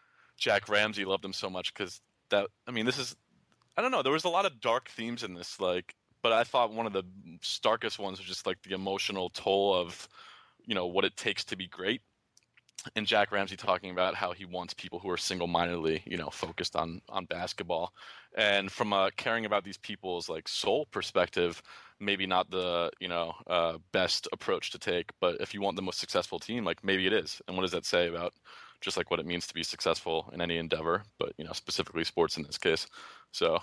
Jack Ramsey loved him so much. Because that, I mean, this is, I don't know, there was a lot of dark themes in this, like, but I thought one of the starkest ones was just like the emotional toll of, you know, what it takes to be great. And Jack Ramsey talking about how he wants people who are single-mindedly, you know, focused on, on basketball. And from a caring about these people's like soul perspective, maybe not the, you know, uh, best approach to take, but if you want the most successful team, like maybe it is. And what does that say about just like what it means to be successful in any endeavor, but, you know, specifically sports in this case. So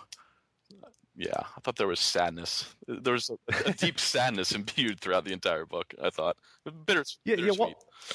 yeah, I thought there was sadness. There was a, a deep sadness imbued throughout the entire book, I thought. Bitter, yeah, bittersweet. yeah, well,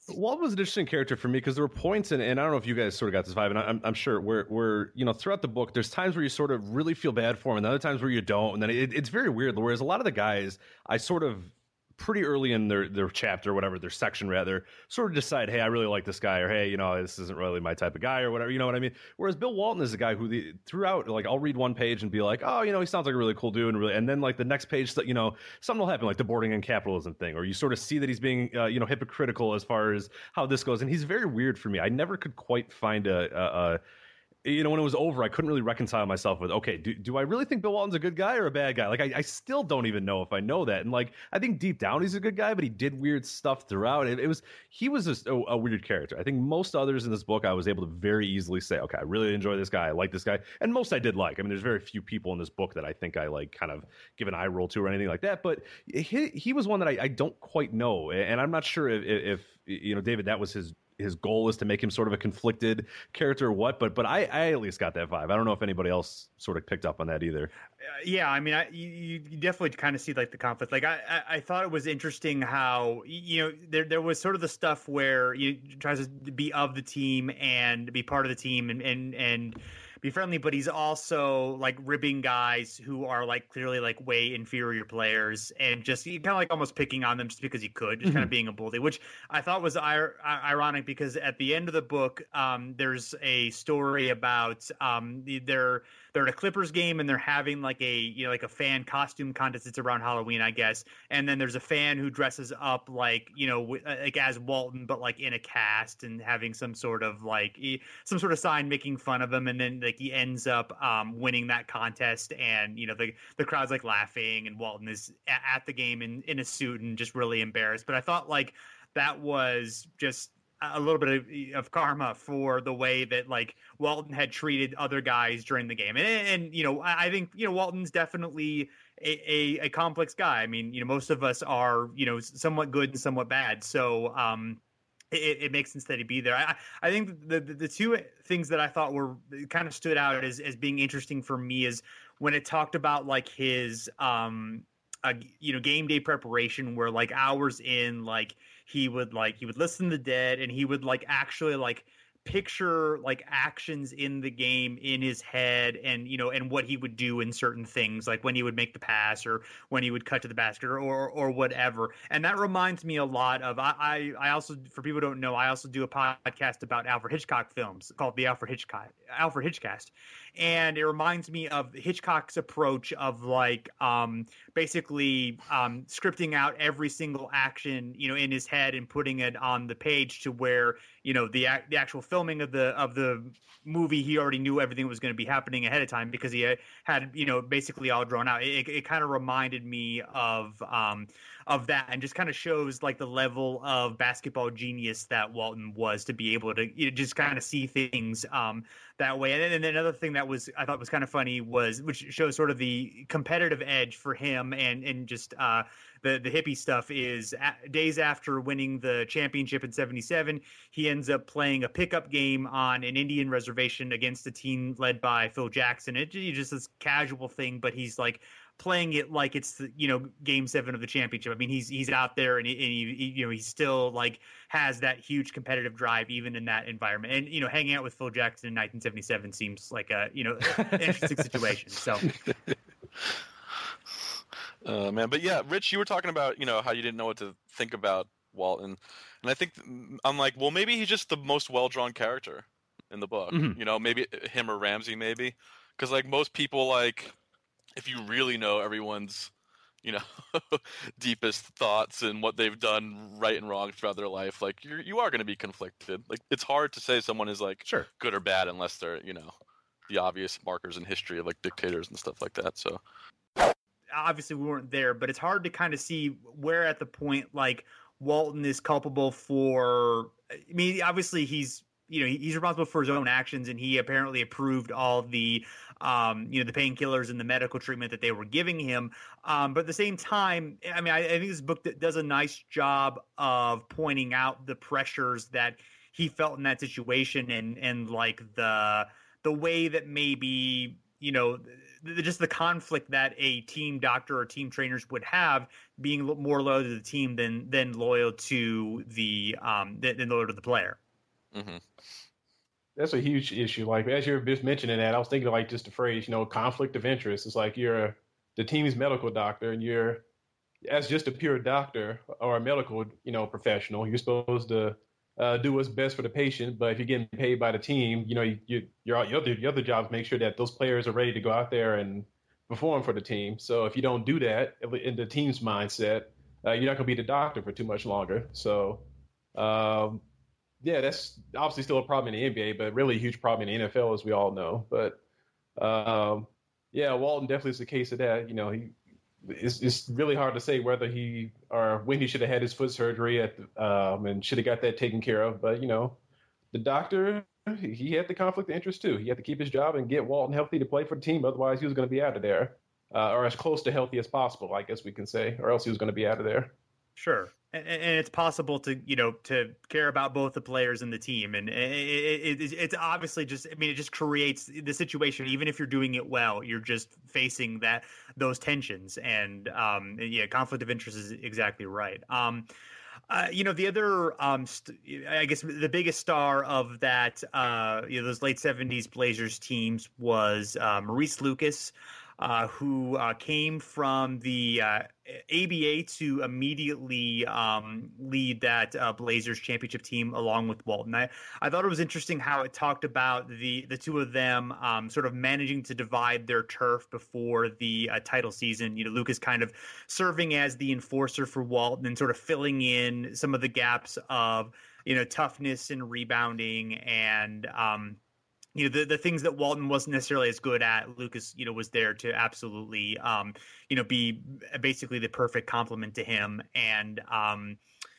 Walt was an interesting character for me because there were points, and, and I don't know if you guys sort of got this vibe, and I'm, I'm sure where, where, you know, throughout the book, there's times where you sort of really feel bad for him, and other times where you don't, and then it, it's very weird. Whereas a lot of the guys, I sort of pretty early in their, their chapter, whatever, their section rather, sort of decide, hey, I really like this guy, or hey, you know, this isn't really my type of guy, or whatever, you know what I mean? Whereas Bill Walton is a guy who the, throughout, like, I'll read one page and be like, oh, you know, he sounds like a really cool dude, and really, and then like the next page, you know, something will happen, like the boarding and capitalism thing, or you sort of see that he's being, uh, you know, hypocritical as far as how this goes, and he's very weird for me. I never could quite find a, a, a you know, when it was over, I couldn't really reconcile myself with, okay, do, do I really think Bill Walton's a good guy or a bad guy? Like, I, I still don't even know if I know that. And, like, I think deep down he's a good guy, but he did weird stuff throughout. It, it was, he was just a, a weird character. I think most others in this book, I was able to very easily say, okay, I really enjoy this guy. I like this guy. And most I did like. I mean, there's very few people in this book that I think I, like, kind of give an eye roll to or anything like that. But he, he was one that I, I don't quite know. And I'm not sure if, if, you know, David, that was his his goal is to make him sort of a conflicted character or what, but but I, I at least got that vibe. I don't know if anybody else sort of picked up on that either. Uh, yeah, I mean, I, you, you definitely kind of see like the conflict. Like I, I, I thought it was interesting how, you know, there there was sort of the stuff where he tries to be of the team and be part of the team and and and be friendly, but he's also like ribbing guys who are like clearly like way inferior players and just kind of like almost picking on them just because he could, just mm-hmm. kind of being a bully, which I thought was ir- ironic because at the end of the book, um, there's a story about um, they're they're at a Clippers game and they're having like a you know like a fan costume contest. It's around Halloween, I guess, and then there's a fan who dresses up like you know w- like as Walton, but like in a cast and having some sort of like some sort of sign making fun of him, and then like he ends up um, winning that contest, and you know the the crowd's like laughing, and Walton is a- at the game in, in a suit and just really embarrassed. But I thought like that was just a little bit of, of karma for the way that like Walton had treated other guys during the game, and, and you know I, I think you know Walton's definitely a, a, a complex guy. I mean you know most of us are you know somewhat good and somewhat bad, so. Um, It, it makes sense that he'd be there. I, I think the, the the two things that I thought were kind of stood out as as being interesting for me is when it talked about like his um uh, you know game day preparation, where like hours in like he would like he would listen to Dead and he would like actually like picture like actions in the game in his head and you know and what he would do in certain things, like when he would make the pass or when he would cut to the basket or or, or whatever. And that reminds me a lot of I, I I also, for people who don't know, I also do a podcast about Alfred Hitchcock films called the Alfred Hitchcock Alfred Hitchcast, and it reminds me of Hitchcock's approach of like um basically um scripting out every single action you know in his head and putting it on the page to where you know the the actual filming of the of the movie, he already knew everything was going to be happening ahead of time because he had, had you know basically all drawn out. It, it kind of reminded me of um of that, and just kind of shows like the level of basketball genius that Walton was to be able to you know, just kind of see things um that way. And then, and then another thing that was I thought was kind of funny was, which shows sort of the competitive edge for him and and just uh the the hippie stuff, is a- days after winning the championship in seventy-seven, he ends up playing a pickup game on an Indian reservation against a team led by Phil Jackson. It it's just this casual thing, but he's like playing it like it's the, you know game seven of the championship. I mean, he's he's out there and he, and he, he you know he still like has that huge competitive drive even in that environment. And you know, hanging out with Phil Jackson in nineteen seventy-seven seems like a you know an interesting situation. So. Uh, man, but yeah, Rich, you were talking about you know how you didn't know what to think about Walton, and I think I'm like, well, maybe he's just the most well-drawn character in the book. Mm-hmm. You know, maybe him or Ramsey, maybe, because like most people, like if you really know everyone's, you know, deepest thoughts and what they've done right and wrong throughout their life, like you're you are going to be conflicted. Like it's hard to say someone is like sure good or bad unless they're you know the obvious markers in history of like dictators and stuff like that. So. Obviously we weren't there, but it's hard to kind of see where at the point like Walton is culpable for. I mean, obviously he's you know he's responsible for his own actions, and he apparently approved all the um, you know the painkillers and the medical treatment that they were giving him. Um, but at the same time, I mean, I, I think this book does a nice job of pointing out the pressures that he felt in that situation, and and like the the way that maybe you know, th- just the conflict that a team doctor or team trainers would have, being more loyal to the team than than loyal to the um than, than loyal to the player. Mm-hmm. That's a huge issue. Like as you're just mentioning that, I was thinking like just the phrase, you know, conflict of interest. It's like you're the team's medical doctor, and you're as just a pure doctor or a medical, you know, professional. You're supposed to uh, do what's best for the patient. But if you're getting paid by the team, you know, you, you, your your other your other job is make sure that those players are ready to go out there and perform for the team. So if you don't do that in the team's mindset, uh, you're not going to be the doctor for too much longer. So. Um, Yeah, that's obviously still a problem in the N B A, but really a huge problem in the N F L, as we all know. But um, yeah, Walton definitely is the case of that. You know, he it's, it's really hard to say whether he or when he should have had his foot surgery at um, and should have got that taken care of. But you know, the doctor he had the conflict of interest too. He had to keep his job and get Walton healthy to play for the team. Otherwise, he was going to be out of there, uh, or as close to healthy as possible, I guess we can say, or else he was going to be out of there. Sure. And, and it's possible to, you know, to care about both the players and the team. And it, it, it, it's obviously just, I mean, it just creates the situation. Even if you're doing it well, you're just facing that, those tensions. And um, yeah, conflict of interest is exactly right. Um, uh, you know, the other, um, st- I guess the biggest star of that, uh, you know, those late seventies Blazers teams was uh, Maurice Lucas. Uh, who uh, came from the uh, A B A to immediately um, lead that uh, Blazers championship team along with Walton. I, I thought it was interesting how it talked about the the two of them um, sort of managing to divide their turf before the uh, title season. You know, Lucas kind of serving as the enforcer for Walton and sort of filling in some of the gaps of, you know, toughness and rebounding and um, you know, the, the things that Walton wasn't necessarily as good at, Lucas, you know, was there to absolutely, um, you know, be basically the perfect complement to him. And, um,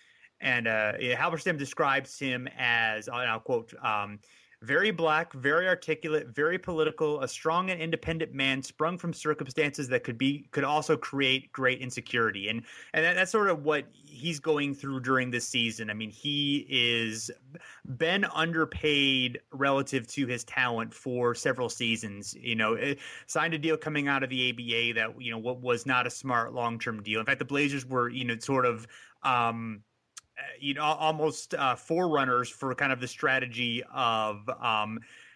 and uh, Halberstam describes him as, and I'll quote, um, very black, very articulate, very political, a strong and independent man sprung from circumstances that could be could also create great insecurity. And and that, that's sort of what he's going through during this season. I mean, he is been underpaid relative to his talent for several seasons. You know, it, signed a deal coming out of the A B A that, you know, what was not a smart long-term deal. In fact, the Blazers were, you know, sort of um you know, almost uh, forerunners for kind of the strategy of um,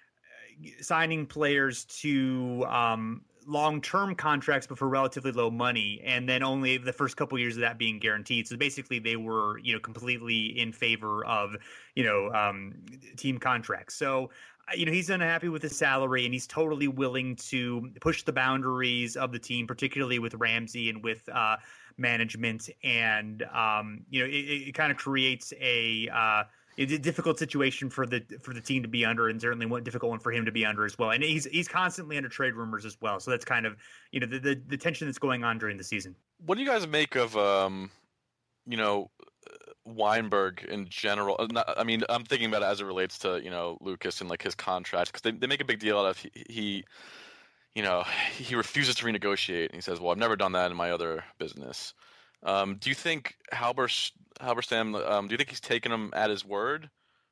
signing players to um, long-term contracts, but for relatively low money, and then only the first couple of years of that being guaranteed. So basically, they were, you know, completely in favor of, you know, um, team contracts. So, you know, he's unhappy with his salary, and he's totally willing to push the boundaries of the team, particularly with Ramsey and with uh, management. And, um, you know, it, it kind of creates a, uh, a difficult situation for the for the team to be under, and certainly one difficult one for him to be under as well. And he's he's constantly under trade rumors as well. So that's kind of, you know, the the, the tension that's going on during the season. What do you guys make of, um, you know, Weinberg in general? Not, I mean, I'm thinking about it as it relates to, you know, Lucas and like his contract, because they, they make a big deal out of he, he, you know, he refuses to renegotiate. And he says, well, I've never done that in my other business. Um, do you think Halbers, Halberstam, um, do you think he's taken him at his word?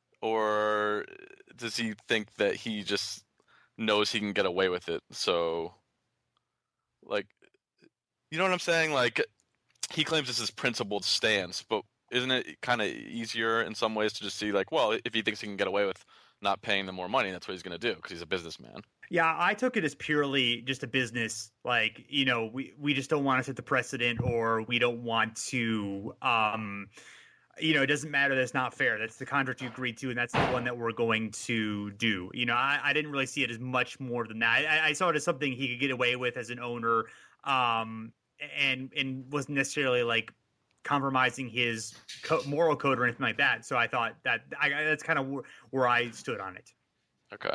Or does he think that he just knows he can get away with it? So, like, you know what I'm saying? Like, he claims this is principled stance, but isn't it kind of easier in some ways to just see, like, well, if he thinks he can get away with not paying them more money, that's what he's going to do because he's a businessman. Yeah, I took it as purely just a business, like, you know, we, we just don't want to set the precedent, or we don't want to, um, you know, it doesn't matter. That's not fair. That's the contract you agreed to, and that's the one that we're going to do. You know, I, I didn't really see it as much more than that. I, I saw it as something he could get away with as an owner, um, and and wasn't necessarily like compromising his co- moral code or anything like that. So I thought that I, that's kind of where, where I stood on it. Okay.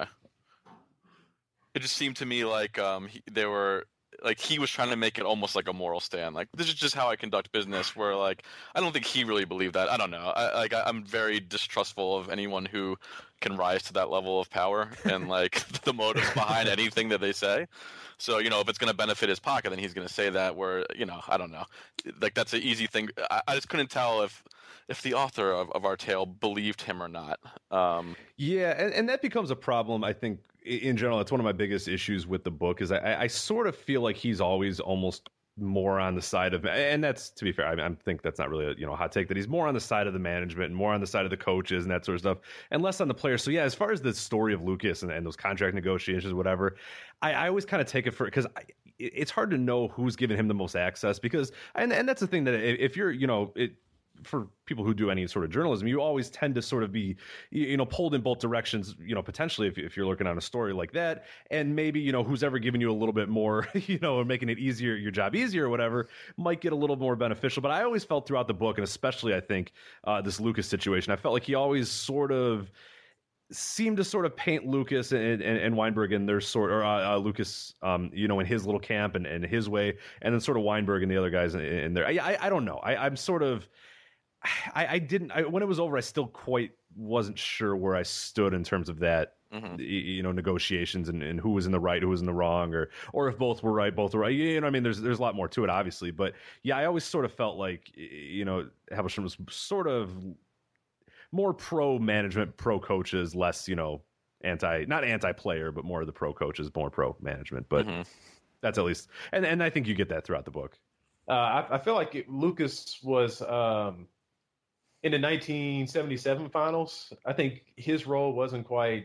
It just seemed to me like um, he, they were like he was trying to make it almost like a moral stand. Like, this is just how I conduct business. Where like I don't think he really believed that. I don't know. I, like I'm very distrustful of anyone who can rise to that level of power and like the motives behind anything that they say. So, you know, if it's going to benefit his pocket, then he's going to say that, where, you know, I don't know. Like, that's an easy thing. I, I just couldn't tell if if the author of, of our tale believed him or not. Um, yeah, and, and that becomes a problem, I think, in general. That's one of my biggest issues with the book is I, I sort of feel like he's always almost more on the side of, and that's, to be fair, I, I think that's not really a, you know, hot take, that he's more on the side of the management and more on the side of the coaches and that sort of stuff, and less on the players. So yeah, as far as the story of Lucas and, and those contract negotiations, whatever, I, I always kind of take it for, because it's hard to know who's giving him the most access, because, and, and that's the thing, that if you're, you know, it, for people who do any sort of journalism, you always tend to sort of be, you know, pulled in both directions, you know, potentially if, if you're looking on a story like that. And maybe, you know, who's ever giving you a little bit more, you know, or making it easier, your job easier or whatever, might get a little more beneficial. But I always felt throughout the book, and especially I think uh, this Lucas situation, I felt like he always sort of seemed to sort of paint Lucas and, and, and Weinberg in their sort, or uh, uh, Lucas, um, you know, in his little camp and, and his way, and then sort of Weinberg and the other guys in, in there. I, I, I don't know. I, I'm sort of, I, I didn't. I, when it was over, I still quite wasn't sure where I stood in terms of that, mm-hmm. you know, negotiations and, and who was in the right, who was in the wrong, or or if both were right, both were right. You know, I mean, there's there's a lot more to it, obviously, but yeah, I always sort of felt like, you know, Halberstam was sort of more pro management, pro coaches, less, you know, anti, not anti player, but more of the pro coaches, more pro management. But mm-hmm. that's at least, and and I think you get that throughout the book. Uh, I, I feel like it, Lucas was. Um... In the nineteen seventy-seven finals, I think his role wasn't quite.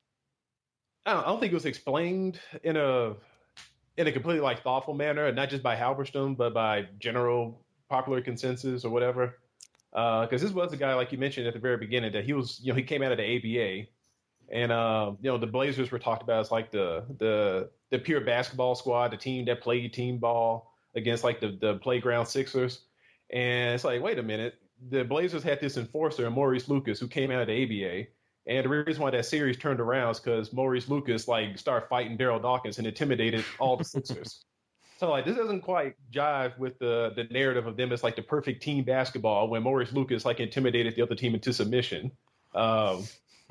I don't, I don't think it was explained in a in a completely like thoughtful manner, not just by Halberstam, but by general popular consensus or whatever. Because uh, this was a guy, like you mentioned at the very beginning, that he was, you know, he came out of the A B A, and uh, you know, the Blazers were talked about as like the the the pure basketball squad, the team that played team ball against like the the playground Sixers, and it's like, wait a minute. The Blazers had this enforcer, Maurice Lucas, who came out of the A B A. And the reason why that series turned around is because Maurice Lucas, like, started fighting Daryl Dawkins and intimidated all the Sixers. So, like, this doesn't quite jive with the the narrative of them as, like, the perfect team basketball when Maurice Lucas, like, intimidated the other team into submission. Um,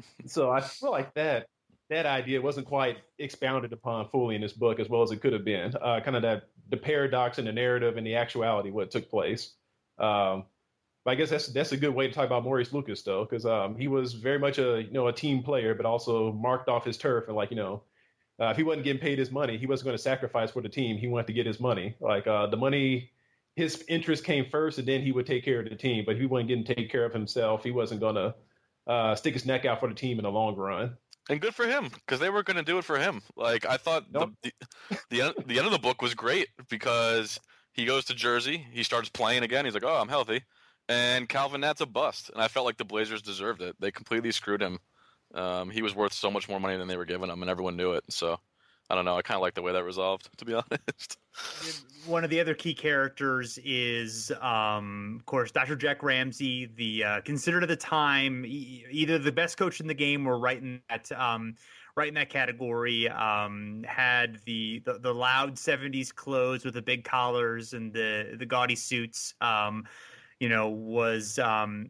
so I feel like that that idea wasn't quite expounded upon fully in this book as well as it could have been. Uh, kind of that the paradox in the narrative and the actuality, what took place. Um I guess that's that's a good way to talk about Maurice Lucas, though, because um, he was very much a you know a team player, but also marked off his turf. And like you know, uh, if he wasn't getting paid his money, he wasn't going to sacrifice for the team. He wanted to get his money. Like uh, the money, his interest came first, and then he would take care of the team. But if he wasn't getting taken care of himself, he wasn't going to uh, stick his neck out for the team in the long run. And good for him, because they were going to do it for him. Like I thought, nope. the, the the end, the end of the book was great because he goes to Jersey, he starts playing again. He's like, oh, I'm healthy. And Calvin Natt's a bust, and I felt like the Blazers deserved it. They completely screwed him. Um, he was worth so much more money than they were giving him, and everyone knew it. So, I don't know. I kind of like the way that resolved, to be honest. One of the other key characters is, um, of course, Doctor Jack Ramsey, the uh, considered at the time e- either the best coach in the game or right in that um, right in that category. Um, had the, the the loud seventies clothes with the big collars and the the gaudy suits. Um, you know, was um,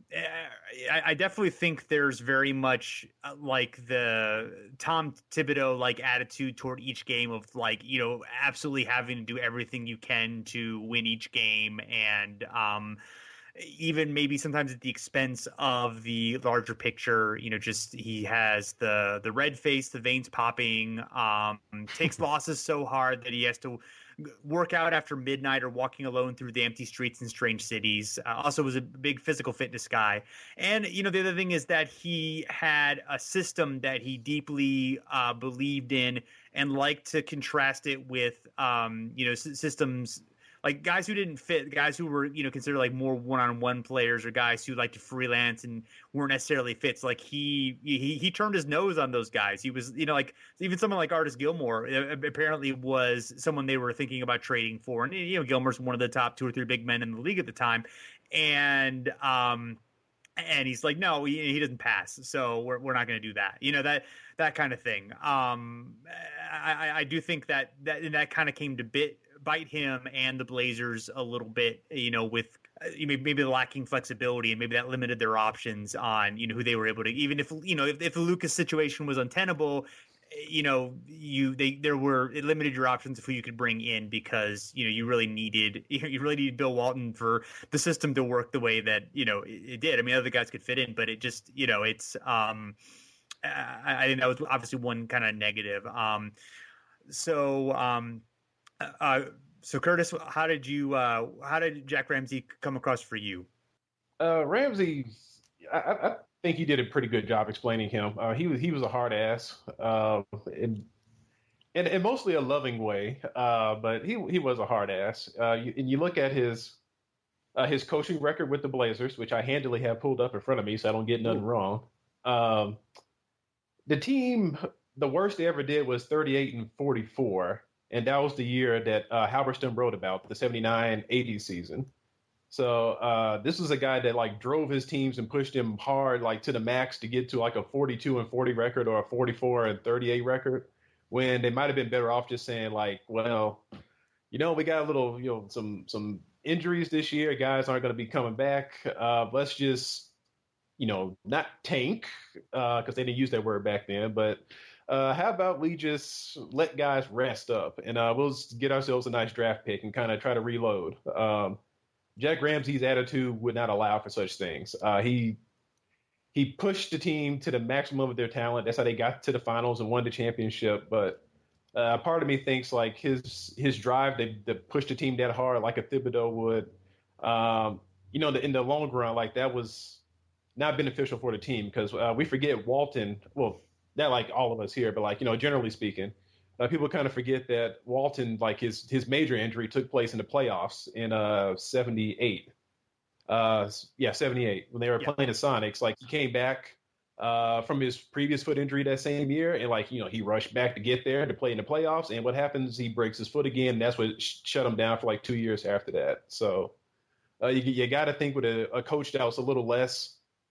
I, I definitely think there's very much like the Tom Thibodeau like attitude toward each game of like, you know, absolutely having to do everything you can to win each game. And um, even maybe sometimes at the expense of the larger picture, you know, just he has the the red face, the veins popping, um, takes losses so hard that he has to work out after midnight or walking alone through the empty streets in strange cities. Uh, also was a big physical fitness guy. And, you know, the other thing is that he had a system that he deeply uh, believed in and liked to contrast it with, um, you know, s- systems like guys who didn't fit, guys who were, you know, considered like more one-on-one players or guys who like to freelance and weren't necessarily fits. Like he, he, he turned his nose on those guys. He was, you know, like even someone like Artis Gilmore apparently was someone they were thinking about trading for. And, you know, Gilmore's one of the top two or three big men in the league at the time. And, um, and he's like, no, he, he doesn't pass. So we're, we're not going to do that. You know, that, that kind of thing. Um, I, I do think that, that, and that kind of came to bit, bite him and the Blazers a little bit, you know, with maybe, maybe lacking flexibility, and maybe that limited their options on, you know, who they were able to, even if, you know, if, if the Lucas situation was untenable, you know, you they there were it limited your options of who you could bring in, because, you know, you really needed you really needed Bill Walton for the system to work the way that, you know, it, it did. I mean, other guys could fit in, but it just, you know, it's um I, I think that was obviously one kind of negative. Um, so um, uh, so Curtis, how did you uh, how did Jack Ramsay come across for you? Uh, Ramsay, I, I think he did a pretty good job explaining him. Uh, he was he was a hard ass, uh, in, in in mostly a loving way, uh, but he he was a hard ass. Uh, you, and you look at his uh, his coaching record with the Blazers, which I handily have pulled up in front of me, so I don't get nothing Ooh. wrong. Um, the team, the worst they ever did was thirty-eight and forty-four, and that was the year that uh, Halberstam wrote about, the seventy-nine eighty season. So uh, this was a guy that like drove his teams and pushed him hard, like to the max, to get to like a forty-two and forty record or a forty-four and thirty-eight record, when they might have been better off just saying like, well, you know, we got a little, you know, some some injuries this year. Guys aren't going to be coming back. Uh, let's just, you know, not tank, because uh, they didn't use that word back then. But uh, how about we just let guys rest up, and uh, we'll get ourselves a nice draft pick and kind of try to reload. Um, Jack Ramsay's attitude would not allow for such things. Uh, he he pushed the team to the maximum of their talent. That's how they got to the finals and won the championship. But uh, part of me thinks like his his drive to, to push the team that hard, like a Thibodeau would, um, you know, the, in the long run, like that was not beneficial for the team, because uh, we forget Walton. Well, not like all of us here, but like, you know, generally speaking. Uh, people kind of forget that Walton, like his his major injury took place in the playoffs in uh seventy-eight. Uh, yeah, seventy-eight, when they were yeah. playing the Sonics. Like, he came back uh, from his previous foot injury that same year, and like, you know, he rushed back to get there to play in the playoffs. And what happens? He breaks his foot again. And that's what sh- shut him down for like two years after that. So uh, you you got to think with a, a coach that was a little less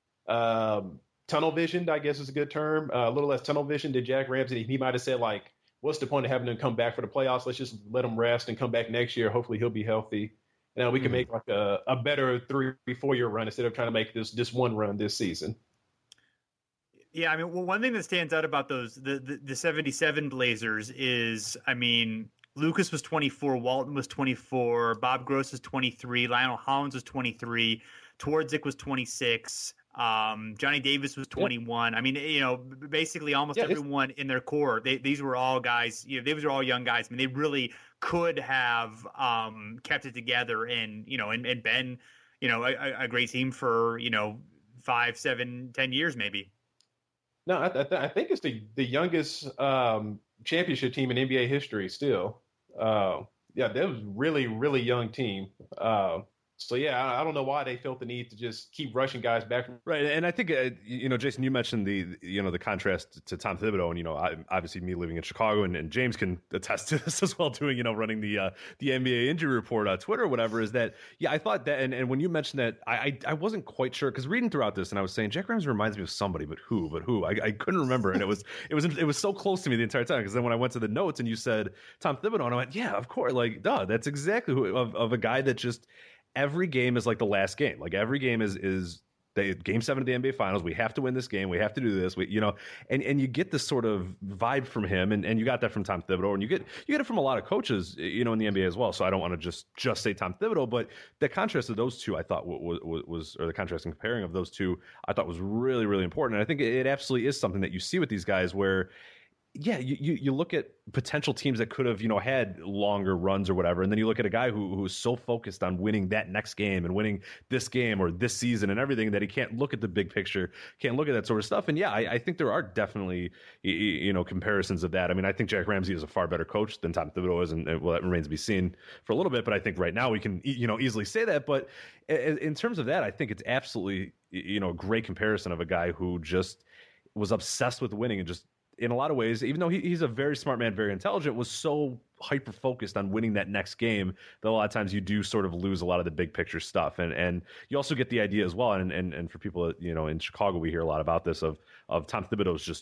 um, tunnel visioned, I guess is a good term, uh, a little less tunnel vision than Jack Ramsay. He might have said like, what's the point of having him come back for the playoffs? Let's just let him rest and come back next year. Hopefully he'll be healthy. And then we can mm-hmm. make like a, a better three, four year run instead of trying to make this this one run this season. Yeah, I mean, well, one thing that stands out about those the, the the seventy-seven Blazers is, I mean, Lucas was twenty-four, Walton was twenty-four, Bob Gross was twenty-three, Lionel Hollins was twenty-three, Twardzik was twenty-six. Um, Johnny Davis was twenty-one. Yep. I mean, you know, basically almost yeah, everyone in their core, they, these were all guys, you know, these were all young guys. I mean, they really could have um, kept it together and, you know, and, and been, you know, a, a great team for, you know, five, seven, ten years, maybe. No, I, th- I think it's the, the youngest um, championship team in N B A history still. Uh, yeah, that was really, really young team. Uh, So, yeah, I don't know why they felt the need to just keep rushing guys back. Right. And I think, uh, you know, Jason, you mentioned the, you know, the contrast to Tom Thibodeau. And, you know, I, obviously me living in Chicago, and, and James can attest to this as well, doing, you know, running the uh, the N B A injury report on Twitter or whatever, is that, yeah, I thought that. And, and when you mentioned that, I, I, I wasn't quite sure, because reading throughout this, and I was saying, Jack Ramsay reminds me of somebody, but who, but who? I, I couldn't remember. And it was it was, it was so close to me the entire time, because then when I went to the notes and you said Tom Thibodeau, and I went, yeah, of course. Like, duh, that's exactly who, of, of a guy that just, every game is like the last game. Like every game is is the game seven of the N B A Finals. We have to win this game. We have to do this. We, you know, and, and you get this sort of vibe from him, and, and you got that from Tom Thibodeau, and you get you get it from a lot of coaches, you know, in the N B A as well. So I don't want to just just say Tom Thibodeau, but the contrast of those two, I thought was, was or the contrast and comparing of those two, I thought was really really important. And I think it absolutely is something that you see with these guys where, yeah, you, you, you look at potential teams that could have, you know, had longer runs or whatever, and then you look at a guy who who's so focused on winning that next game and winning this game or this season and everything that he can't look at the big picture, can't look at that sort of stuff. And yeah, I, I think there are definitely, you know, comparisons of that. I mean, I think Jack Ramsay is a far better coach than Tom Thibodeau is, and, and well, that remains to be seen for a little bit. But I think right now we can, you know, easily say that. But in terms of that, I think it's absolutely, you know, a great comparison of a guy who just was obsessed with winning and just, in a lot of ways, even though he, he's a very smart man, very intelligent, was so hyper focused on winning that next game that a lot of times you do sort of lose a lot of the big picture stuff. And and you also get the idea as well. And and, and for people, you know, in Chicago, we hear a lot about this of of Tom Thibodeau's just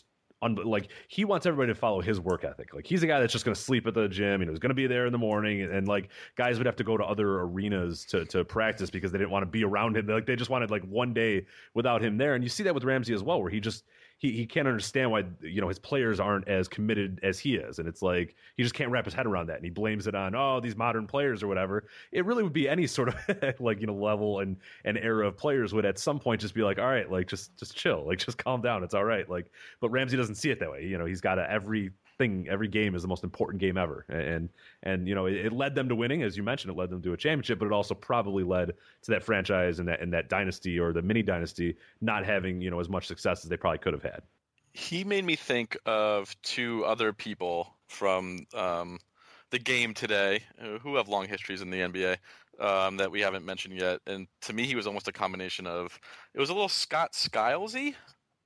un- like he wants everybody to follow his work ethic. Like he's a guy that's just going to sleep at the gym. You know, he's going to be there in the morning, and, and like guys would have to go to other arenas to to practice because they didn't want to be around him. Like they just wanted like one day without him there. And you see that with Ramsey as well, where he just he he can't understand why you know his players aren't as committed as he is, and it's like he just can't wrap his head around that, and he blames it on oh these modern players or whatever. It really would be any sort of like you know level and and era of players would at some point just be like, all right, like just just chill, like just calm down, it's all right. Like, but Ramsey doesn't see it that way. You know, he's got a, everything, every game is the most important game ever, and and you know it, it led them to winning, as you mentioned, it led them to a championship, but it also probably led to that franchise and that and that dynasty or the mini dynasty not having you know as much success as they probably could have had. He made me think of two other people from um, the game today who have long histories in the N B A. Um, that we haven't mentioned yet, and to me, he was almost a combination of. It was a little Scott Skiles-y,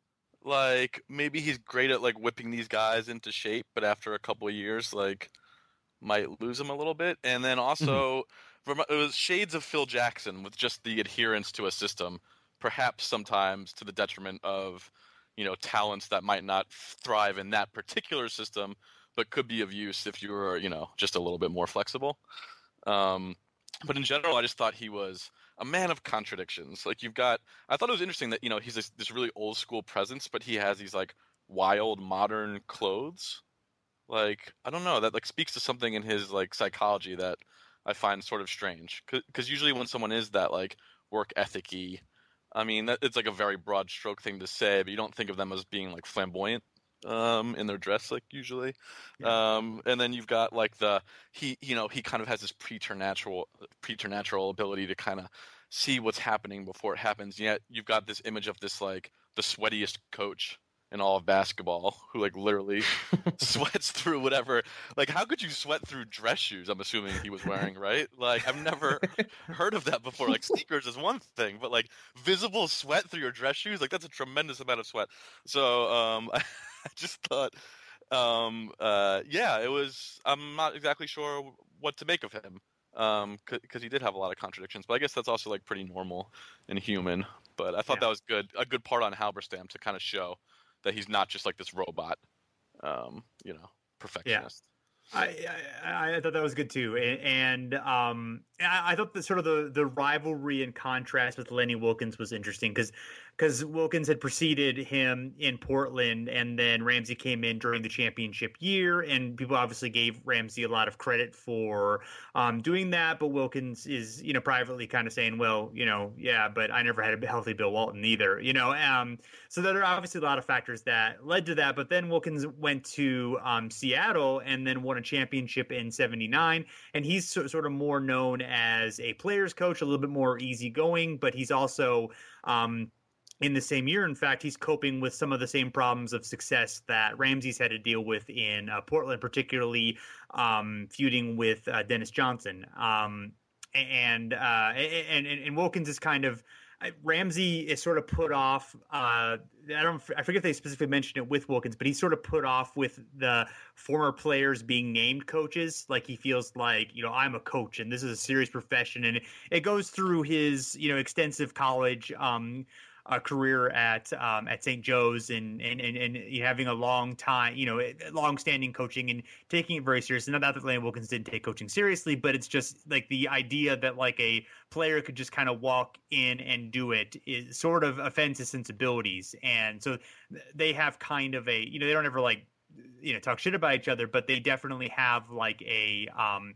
like maybe he's great at like whipping these guys into shape, but after a couple of years, like might lose him a little bit. And then also, mm-hmm. it was shades of Phil Jackson with just the adherence to a system, perhaps sometimes to the detriment of, you know, talents that might not thrive in that particular system, but could be of use if you were, you know, just a little bit more flexible. Um, But in general, I just thought he was a man of contradictions. Like you've got, I thought it was interesting that, you know, he's this, this really old school presence, but he has these like wild modern clothes. Like, I don't know, that like speaks to something in his like psychology that I find sort of strange. Cause usually when someone is that like work ethic-y, I mean, that, it's like a very broad stroke thing to say, but you don't think of them as being like flamboyant. Um, in their dress, like usually, yeah. um, and then you've got like the he, you know, he kind of has this preternatural, preternatural ability to kind of see what's happening before it happens. Yet you've got this image of this like the sweatiest coach in all of basketball, who like literally sweats through whatever. Like, how could you sweat through dress shoes? I'm assuming he was wearing, right? Like, I've never heard of that before. Like, sneakers is one thing, but like visible sweat through your dress shoes, like that's a tremendous amount of sweat. So, um. I just thought, um, uh, yeah, it was. I'm not exactly sure what to make of him, um, because he did have a lot of contradictions. But I guess that's also like pretty normal and human. But I thought yeah. that was good, a good part on Halberstam to kind of show that he's not just like this robot, um, you know, perfectionist. Yeah. I, I I thought that was good too, and, and um, I, I thought the sort of the, the rivalry and contrast with Lenny Wilkens was interesting because because Wilkens had preceded him in Portland, and then Ramsey came in during the championship year, and people obviously gave Ramsey a lot of credit for um, doing that, but Wilkens is, you know, privately kind of saying, well, you know, yeah, but I never had a healthy Bill Walton either, you know, um, so there are obviously a lot of factors that led to that, but then Wilkens went to um, Seattle and then won a championship in seventy-nine, and he's so, sort of more known as a player's coach, a little bit more easygoing, but he's also um, in the same year, in fact, he's coping with some of the same problems of success that Ramsey's had to deal with in uh, Portland, particularly um, feuding with uh, Dennis Johnson. Um, and, uh, and, and and Wilkens is kind of Ramsey is sort of put off. Uh, I don't. I forget if they specifically mentioned it with Wilkens, but he's sort of put off with the former players being named coaches. Like he feels like, you know, I'm a coach and this is a serious profession, and it goes through his, you know, extensive college um, uh, career at um, at Saint Joe's and and, and and having a long time, you know, long standing coaching and taking it very seriously. Not that Lenny Wilkens didn't take coaching seriously, but it's just like the idea that like a player could just kind of walk in and do it is sort of offends his sensibilities. And so they have kind of a, you know, they don't ever like, you know, talk shit about each other, but they definitely have like a, um,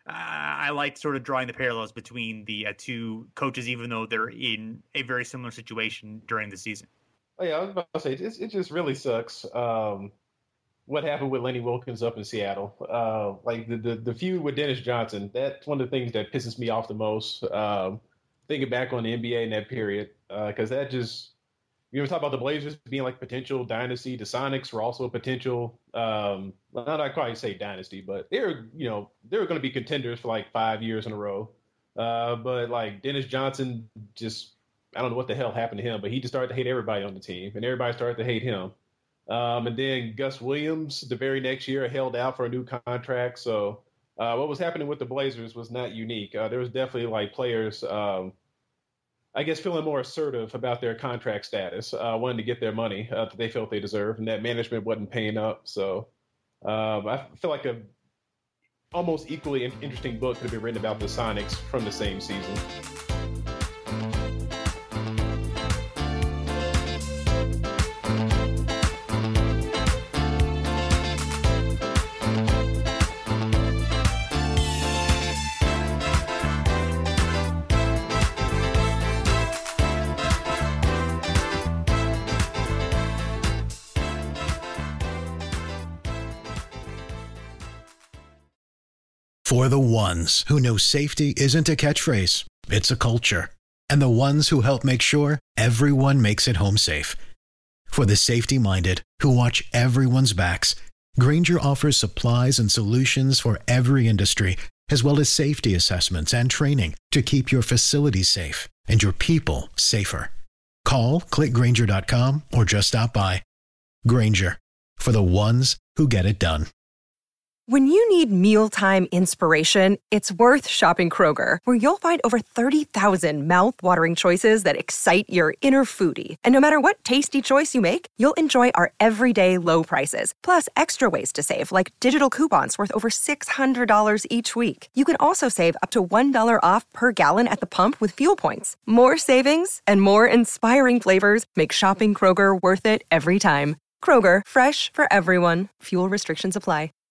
I like sort of drawing the parallels between the uh, two coaches, even though they're in a very similar situation during the season. Oh, yeah, I was about to say, it, it just really sucks. Um, what happened with Lenny Wilkens up in Seattle. Uh, like the, the, the feud with Dennis Johnson, that's one of the things that pisses me off the most. Um, thinking back on the N B A in that period, because uh, that just, you ever talk about the Blazers being like potential dynasty? The Sonics were also a potential, um, well, not I quite say dynasty, but they're, you know, they were going to be contenders for like five years in a row. Uh, but like Dennis Johnson just, I don't know what the hell happened to him, but he just started to hate everybody on the team, and everybody started to hate him. Um, and then Gus Williams, the very next year, held out for a new contract. So uh, what was happening with the Blazers was not unique. Uh, there was definitely like players um, I guess, feeling more assertive about their contract status, uh, wanting to get their money uh, that they felt they deserved, and that management wasn't paying up. So um, I feel like a almost equally interesting book could have been written about the Sonics from the same season. For the ones who know safety isn't a catchphrase, it's a culture. And the ones who help make sure everyone makes it home safe. For the safety-minded who watch everyone's backs, Grainger offers supplies and solutions for every industry, as well as safety assessments and training to keep your facilities safe and your people safer. Call, click Grainger dot com, or just stop by. Grainger, for the ones who get it done. When you need mealtime inspiration, it's worth shopping Kroger, where you'll find over thirty thousand mouth-watering choices that excite your inner foodie. And no matter what tasty choice you make, you'll enjoy our everyday low prices, plus extra ways to save, like digital coupons worth over six hundred dollars each week. You can also save up to one dollar off per gallon at the pump with fuel points. More savings and more inspiring flavors make shopping Kroger worth it every time. Kroger, fresh for everyone. Fuel restrictions apply.